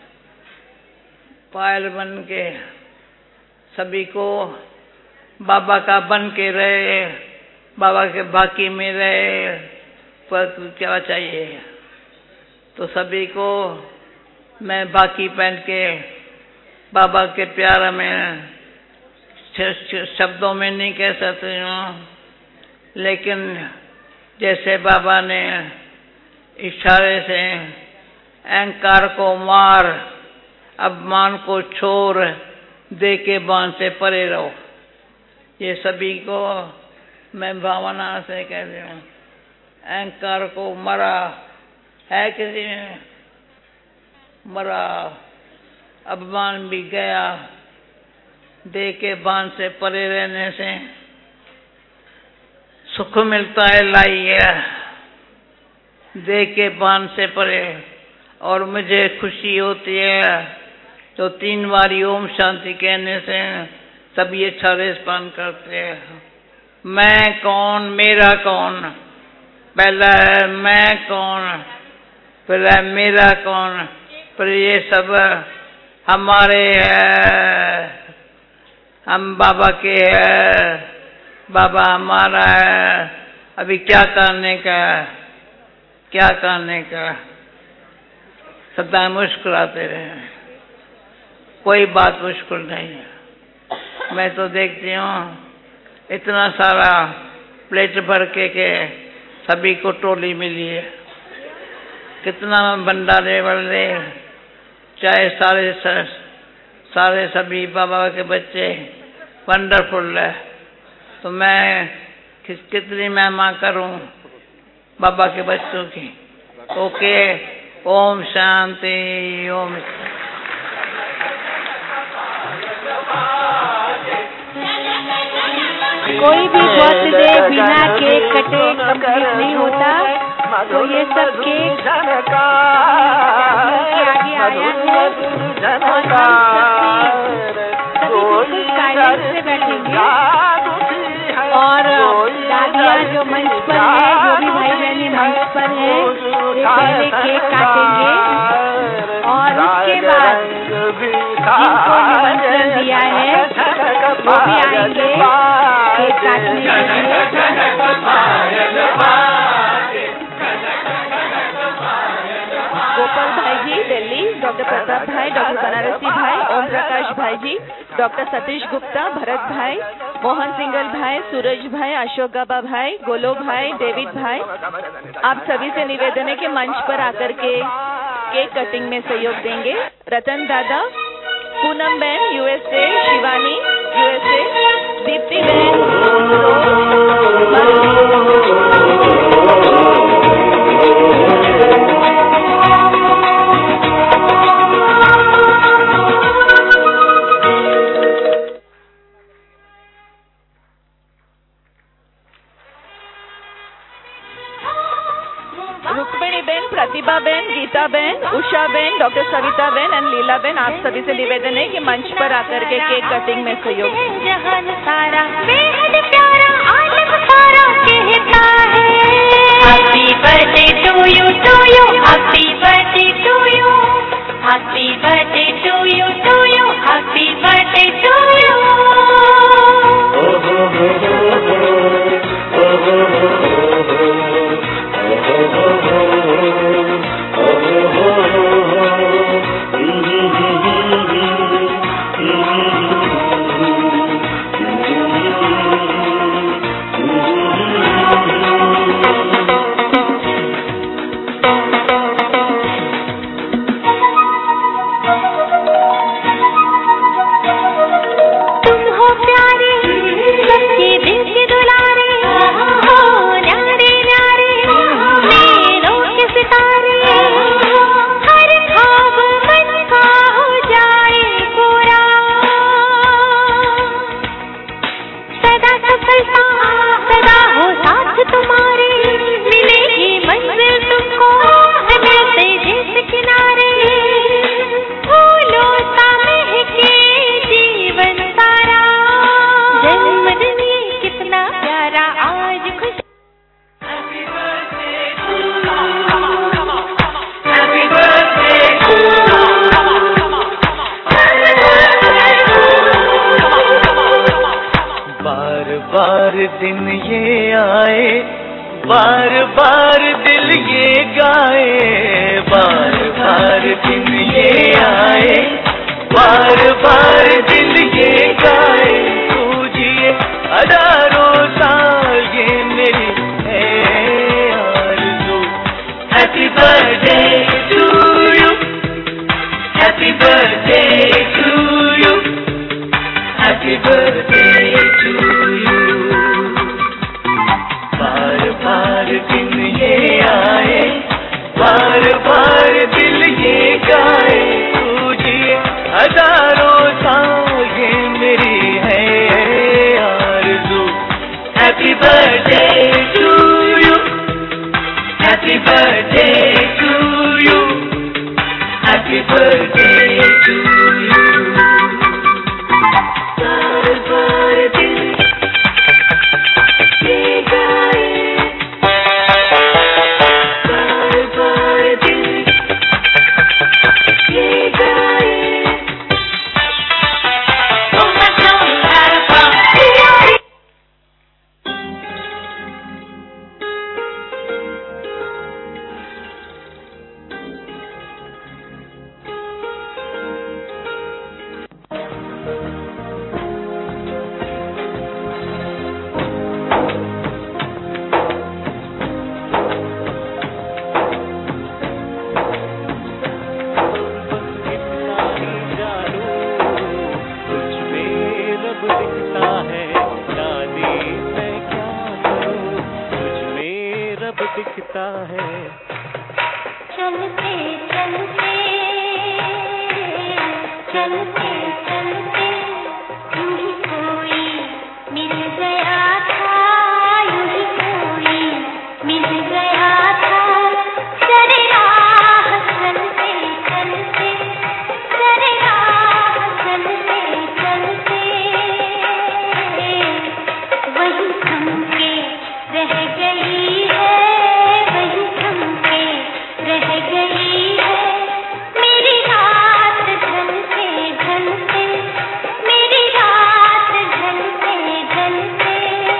पायल बन के सभी को बाबा का बन के रहे, बाबा के बाकी में रहे, पर क्या चाहिए। तो सभी को मैं बाकी पहन के बाबा के प्यार में शब्दों में नहीं कह सकती हूँ, लेकिन जैसे बाबा ने इशारे से अहंकार को मार, अपमान को छोड़, दे के बांध से परे रहो, ये सभी को मैं भावना से कहती हूँ। अहंकार को मरा है किसी में, मरा, अपमान भी गया, दे के बांध से परे रहने से सुख मिलता है। लाइए दे के बांध से परे, और मुझे खुशी होती है तो 3 बार ओम शांति कहने से सभी अच्छा रेस्पॉन्ड करते हैं। मैं कौन, मेरा कौन, पहला है मैं कौन, फिर है मेरा कौन, फिर ये सब हमारे है, हम बाबा के है, बाबा हमारा है। अभी क्या करने का, क्या करने का, सदा मुस्कुराते रहे, कोई बात मुश्किल नहीं है। मैं तो देखती हूँ इतना सारा प्लेट भर के सभी को टोली मिली है, कितना भंडारे वाले, चाहे सारे सभी बाबा के बच्चे वंडरफुल है। तो मैं कितनी महिमा करूं बाबा के बच्चों की। ओके, ओम शांति, ओम। कोई भी बर्थडे बिना केक कटे कंप्लीट नहीं होता, तो ये सब केक आगे आया है और सभी साइलेंस से बैठेंगे और दादियाँ जो मंच पर है, जो भी भाई बहनी मंच पर है, वे पहले केक काटेंगे और उसके बाद जिनको निमंत्रण दिया है वो भी आएंगे केक काटने के लिए। गोपाल भाई जी दिल्ली, डॉक्टर प्रताप भाई, डॉक्टर बनारसी भाई, ओम प्रकाश भाई जी, डॉक्टर सतीश गुप्ता, भरत भाई, मोहन सिंगल भाई, सूरज भाई, अशोक गाबा भाई, गोलो भाई, डेविड भाई, आप सभी से निवेदन है कि मंच पर आकर के केक कटिंग में सहयोग देंगे। रतन दादा, पूनम बहन यूएसए, शिवानी यूएसए, दीप्ति रुक्मिणी बहन, प्रतिभा बहन, गीता बहन, उषा बहन, डॉक्टर सविता बहन एंड लीला बहन, आप सभी से निवेदन है कि मंच पर आकर के केक कटिंग में सहयोग। जहान सारा बेहद प्यारा आलम सारा कहता है happy birthday to you, happy birthday to you, happy birthday to you, happy birthday to you. बार बार दिल ये गाए, बार बार दिन ये आए, बार बार दिल ये गाए, तू जिए हजारों साल ये मेरी है आरज़ू। Happy birthday to you, happy birthday to you, happy birthday to you. बार बार दिन ये आए, बार बार दिल ये गाए, तू जिए हजारों साल ये मेरी है आरज़ू। Happy birthday to you, happy birthday to you, happy birthday to you. बार बार दिल ये गाए, बार बार दिल ये गाए। दिखता है चलते चलते चलते चलते यूं ही कोई मिल गया था, यूं ही कोई मिल गया था। सरे राह चलते चलते, सरे राह चलते चलते वही थम के रह गई है, रह गई है मेरी रात ढलते ढलते, मेरी रात ढलते ढलते।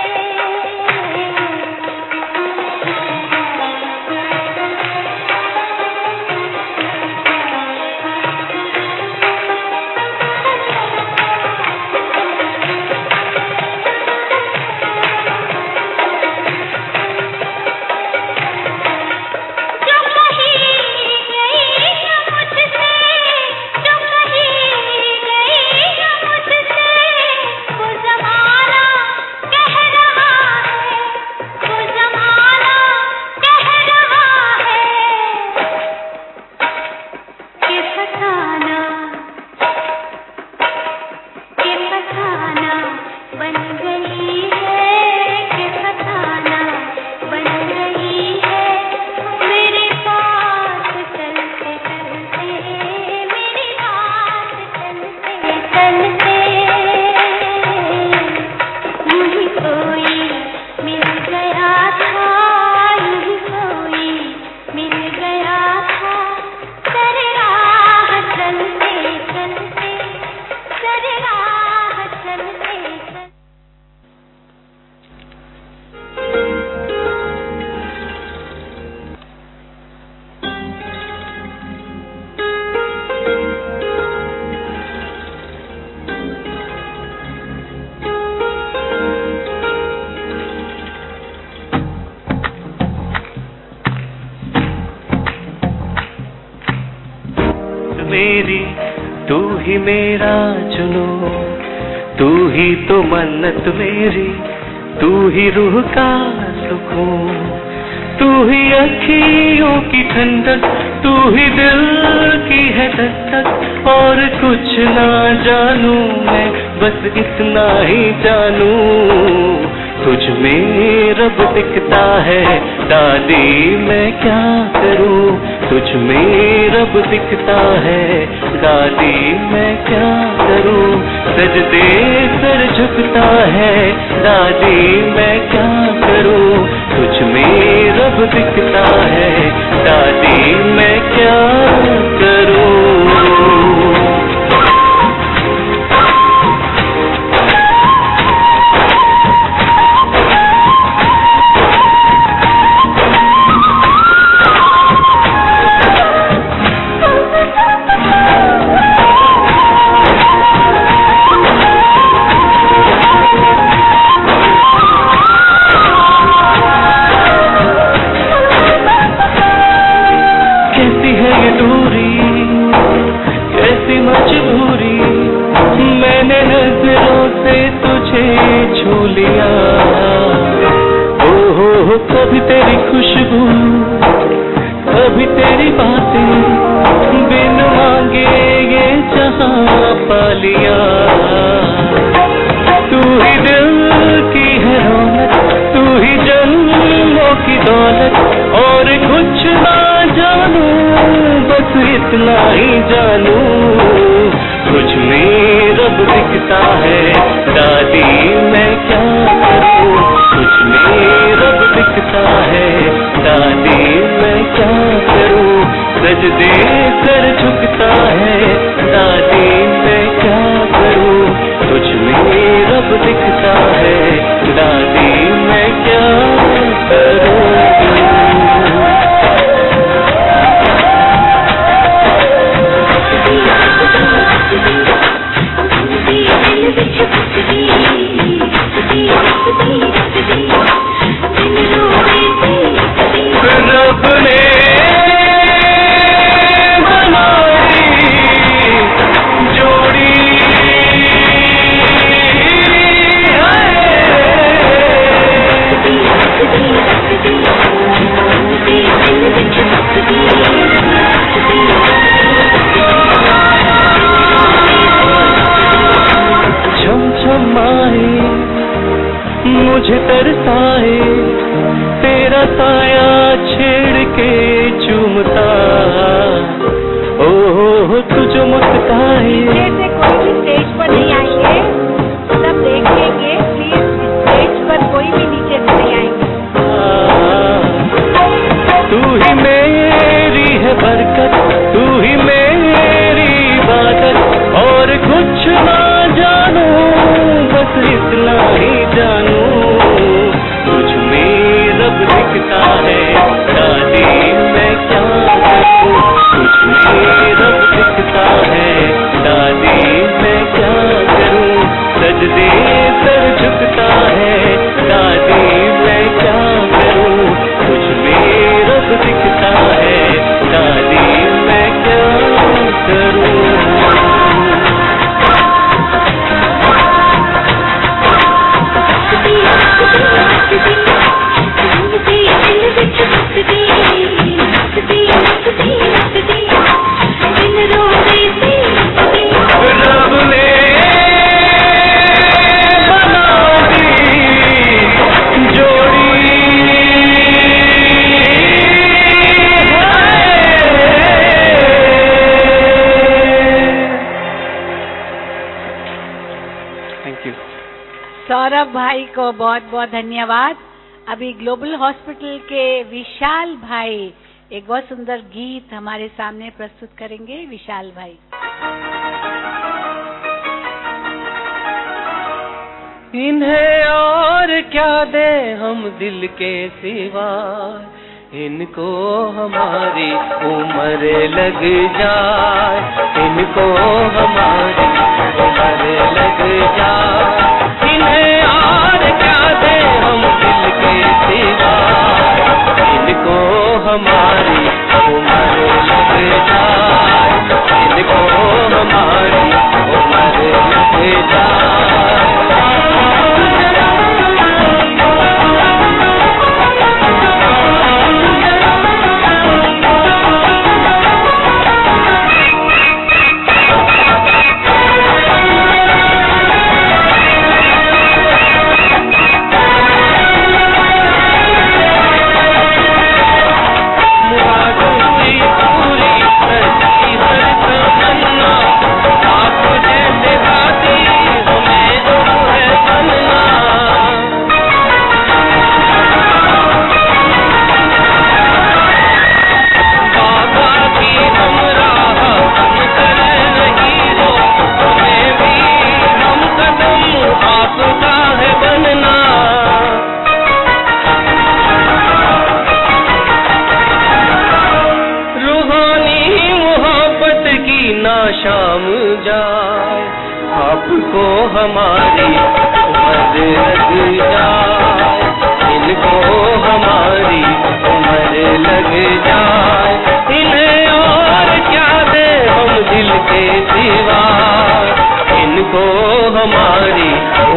मेरी तू ही मेरा जुनू, तू ही तो मन्नत मेरी, तू ही रूह का सुकून, तू ही अखियों की ठंडक, तू ही दिल की है दस्तक। और कुछ ना जानू मैं, बस इतना ही जानू तुझ में रब दिखता है। दादी मैं क्या करूं, तुझ में रब दिखता है। दादी मैं क्या करूं, सजदे सर झुकता है। दादी मैं क्या करूं, तुझ में रब दिखता है। दादी मैं क्या करूं। से तुझे छू लिया। ओहो कभी तेरी खुशबू, कभी तेरी बातें, बिन मांगे ये जहां पा लिया। तू ही दिल की है रौनक, तू ही जन्मों की दौलत, और कुछ ना जानू, बस इतना ही जानू, तुझ में रब दिखता है दादी मैं क्या करूं। तुझ में रब दिखता है दादी मैं क्या करूं। सजदे कर झुकता है दादी मैं क्या करूं। तुझ में रब दिखता है दादी मैं क्या करूं। रब ने हमारी जोड़ी छमछमाए मुझे तरसाए, तेरा साया छेड़ के चूमता। ओह तू जो मुस्काए। से कोई भी स्टेज पर नहीं आएंगे, सब देखेंगे प्लीज। स्टेज पर कोई भी नीचे से नहीं आएंगे। तू ही मेरी है बरकत, तू ही मेरी इबादत, और कुछ ना जानू, बस इतना ही जानू, तुझ में रब दिखता है दादी मैं क्या करूं। तुझ में रब दिखता है दादी मैं क्या करूं। सजदे सर झुकता है दादी मैं क्या करूं। तुझ में रब दिखता है दादी मैं क्या करूं। रब ने बना दी जोड़ी। Thank you. सौरभ भाई को बहुत बहुत धन्यवाद। अभी ग्लोबल हॉस्पिटल के विशाल भाई एक बहुत सुंदर गीत हमारे सामने प्रस्तुत करेंगे। विशाल भाई। इन्हें और क्या दे हम दिल के सिवा, इनको हमारी उम्र लग जाए। इनको हमारी उम्र लग जाए। इन्हें और क्या दे हम दिल के सिवा, इनको हमारी उम्र लग जाए। इनको हमारी उम्र लग जाए। शाम जाए आपको हमारी उम्र लग जाए। इनको हमारी उम्र लग जाए। इन्हें और क्या दे हम दिल के सिवा, इनको हमारी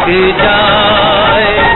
लग जाए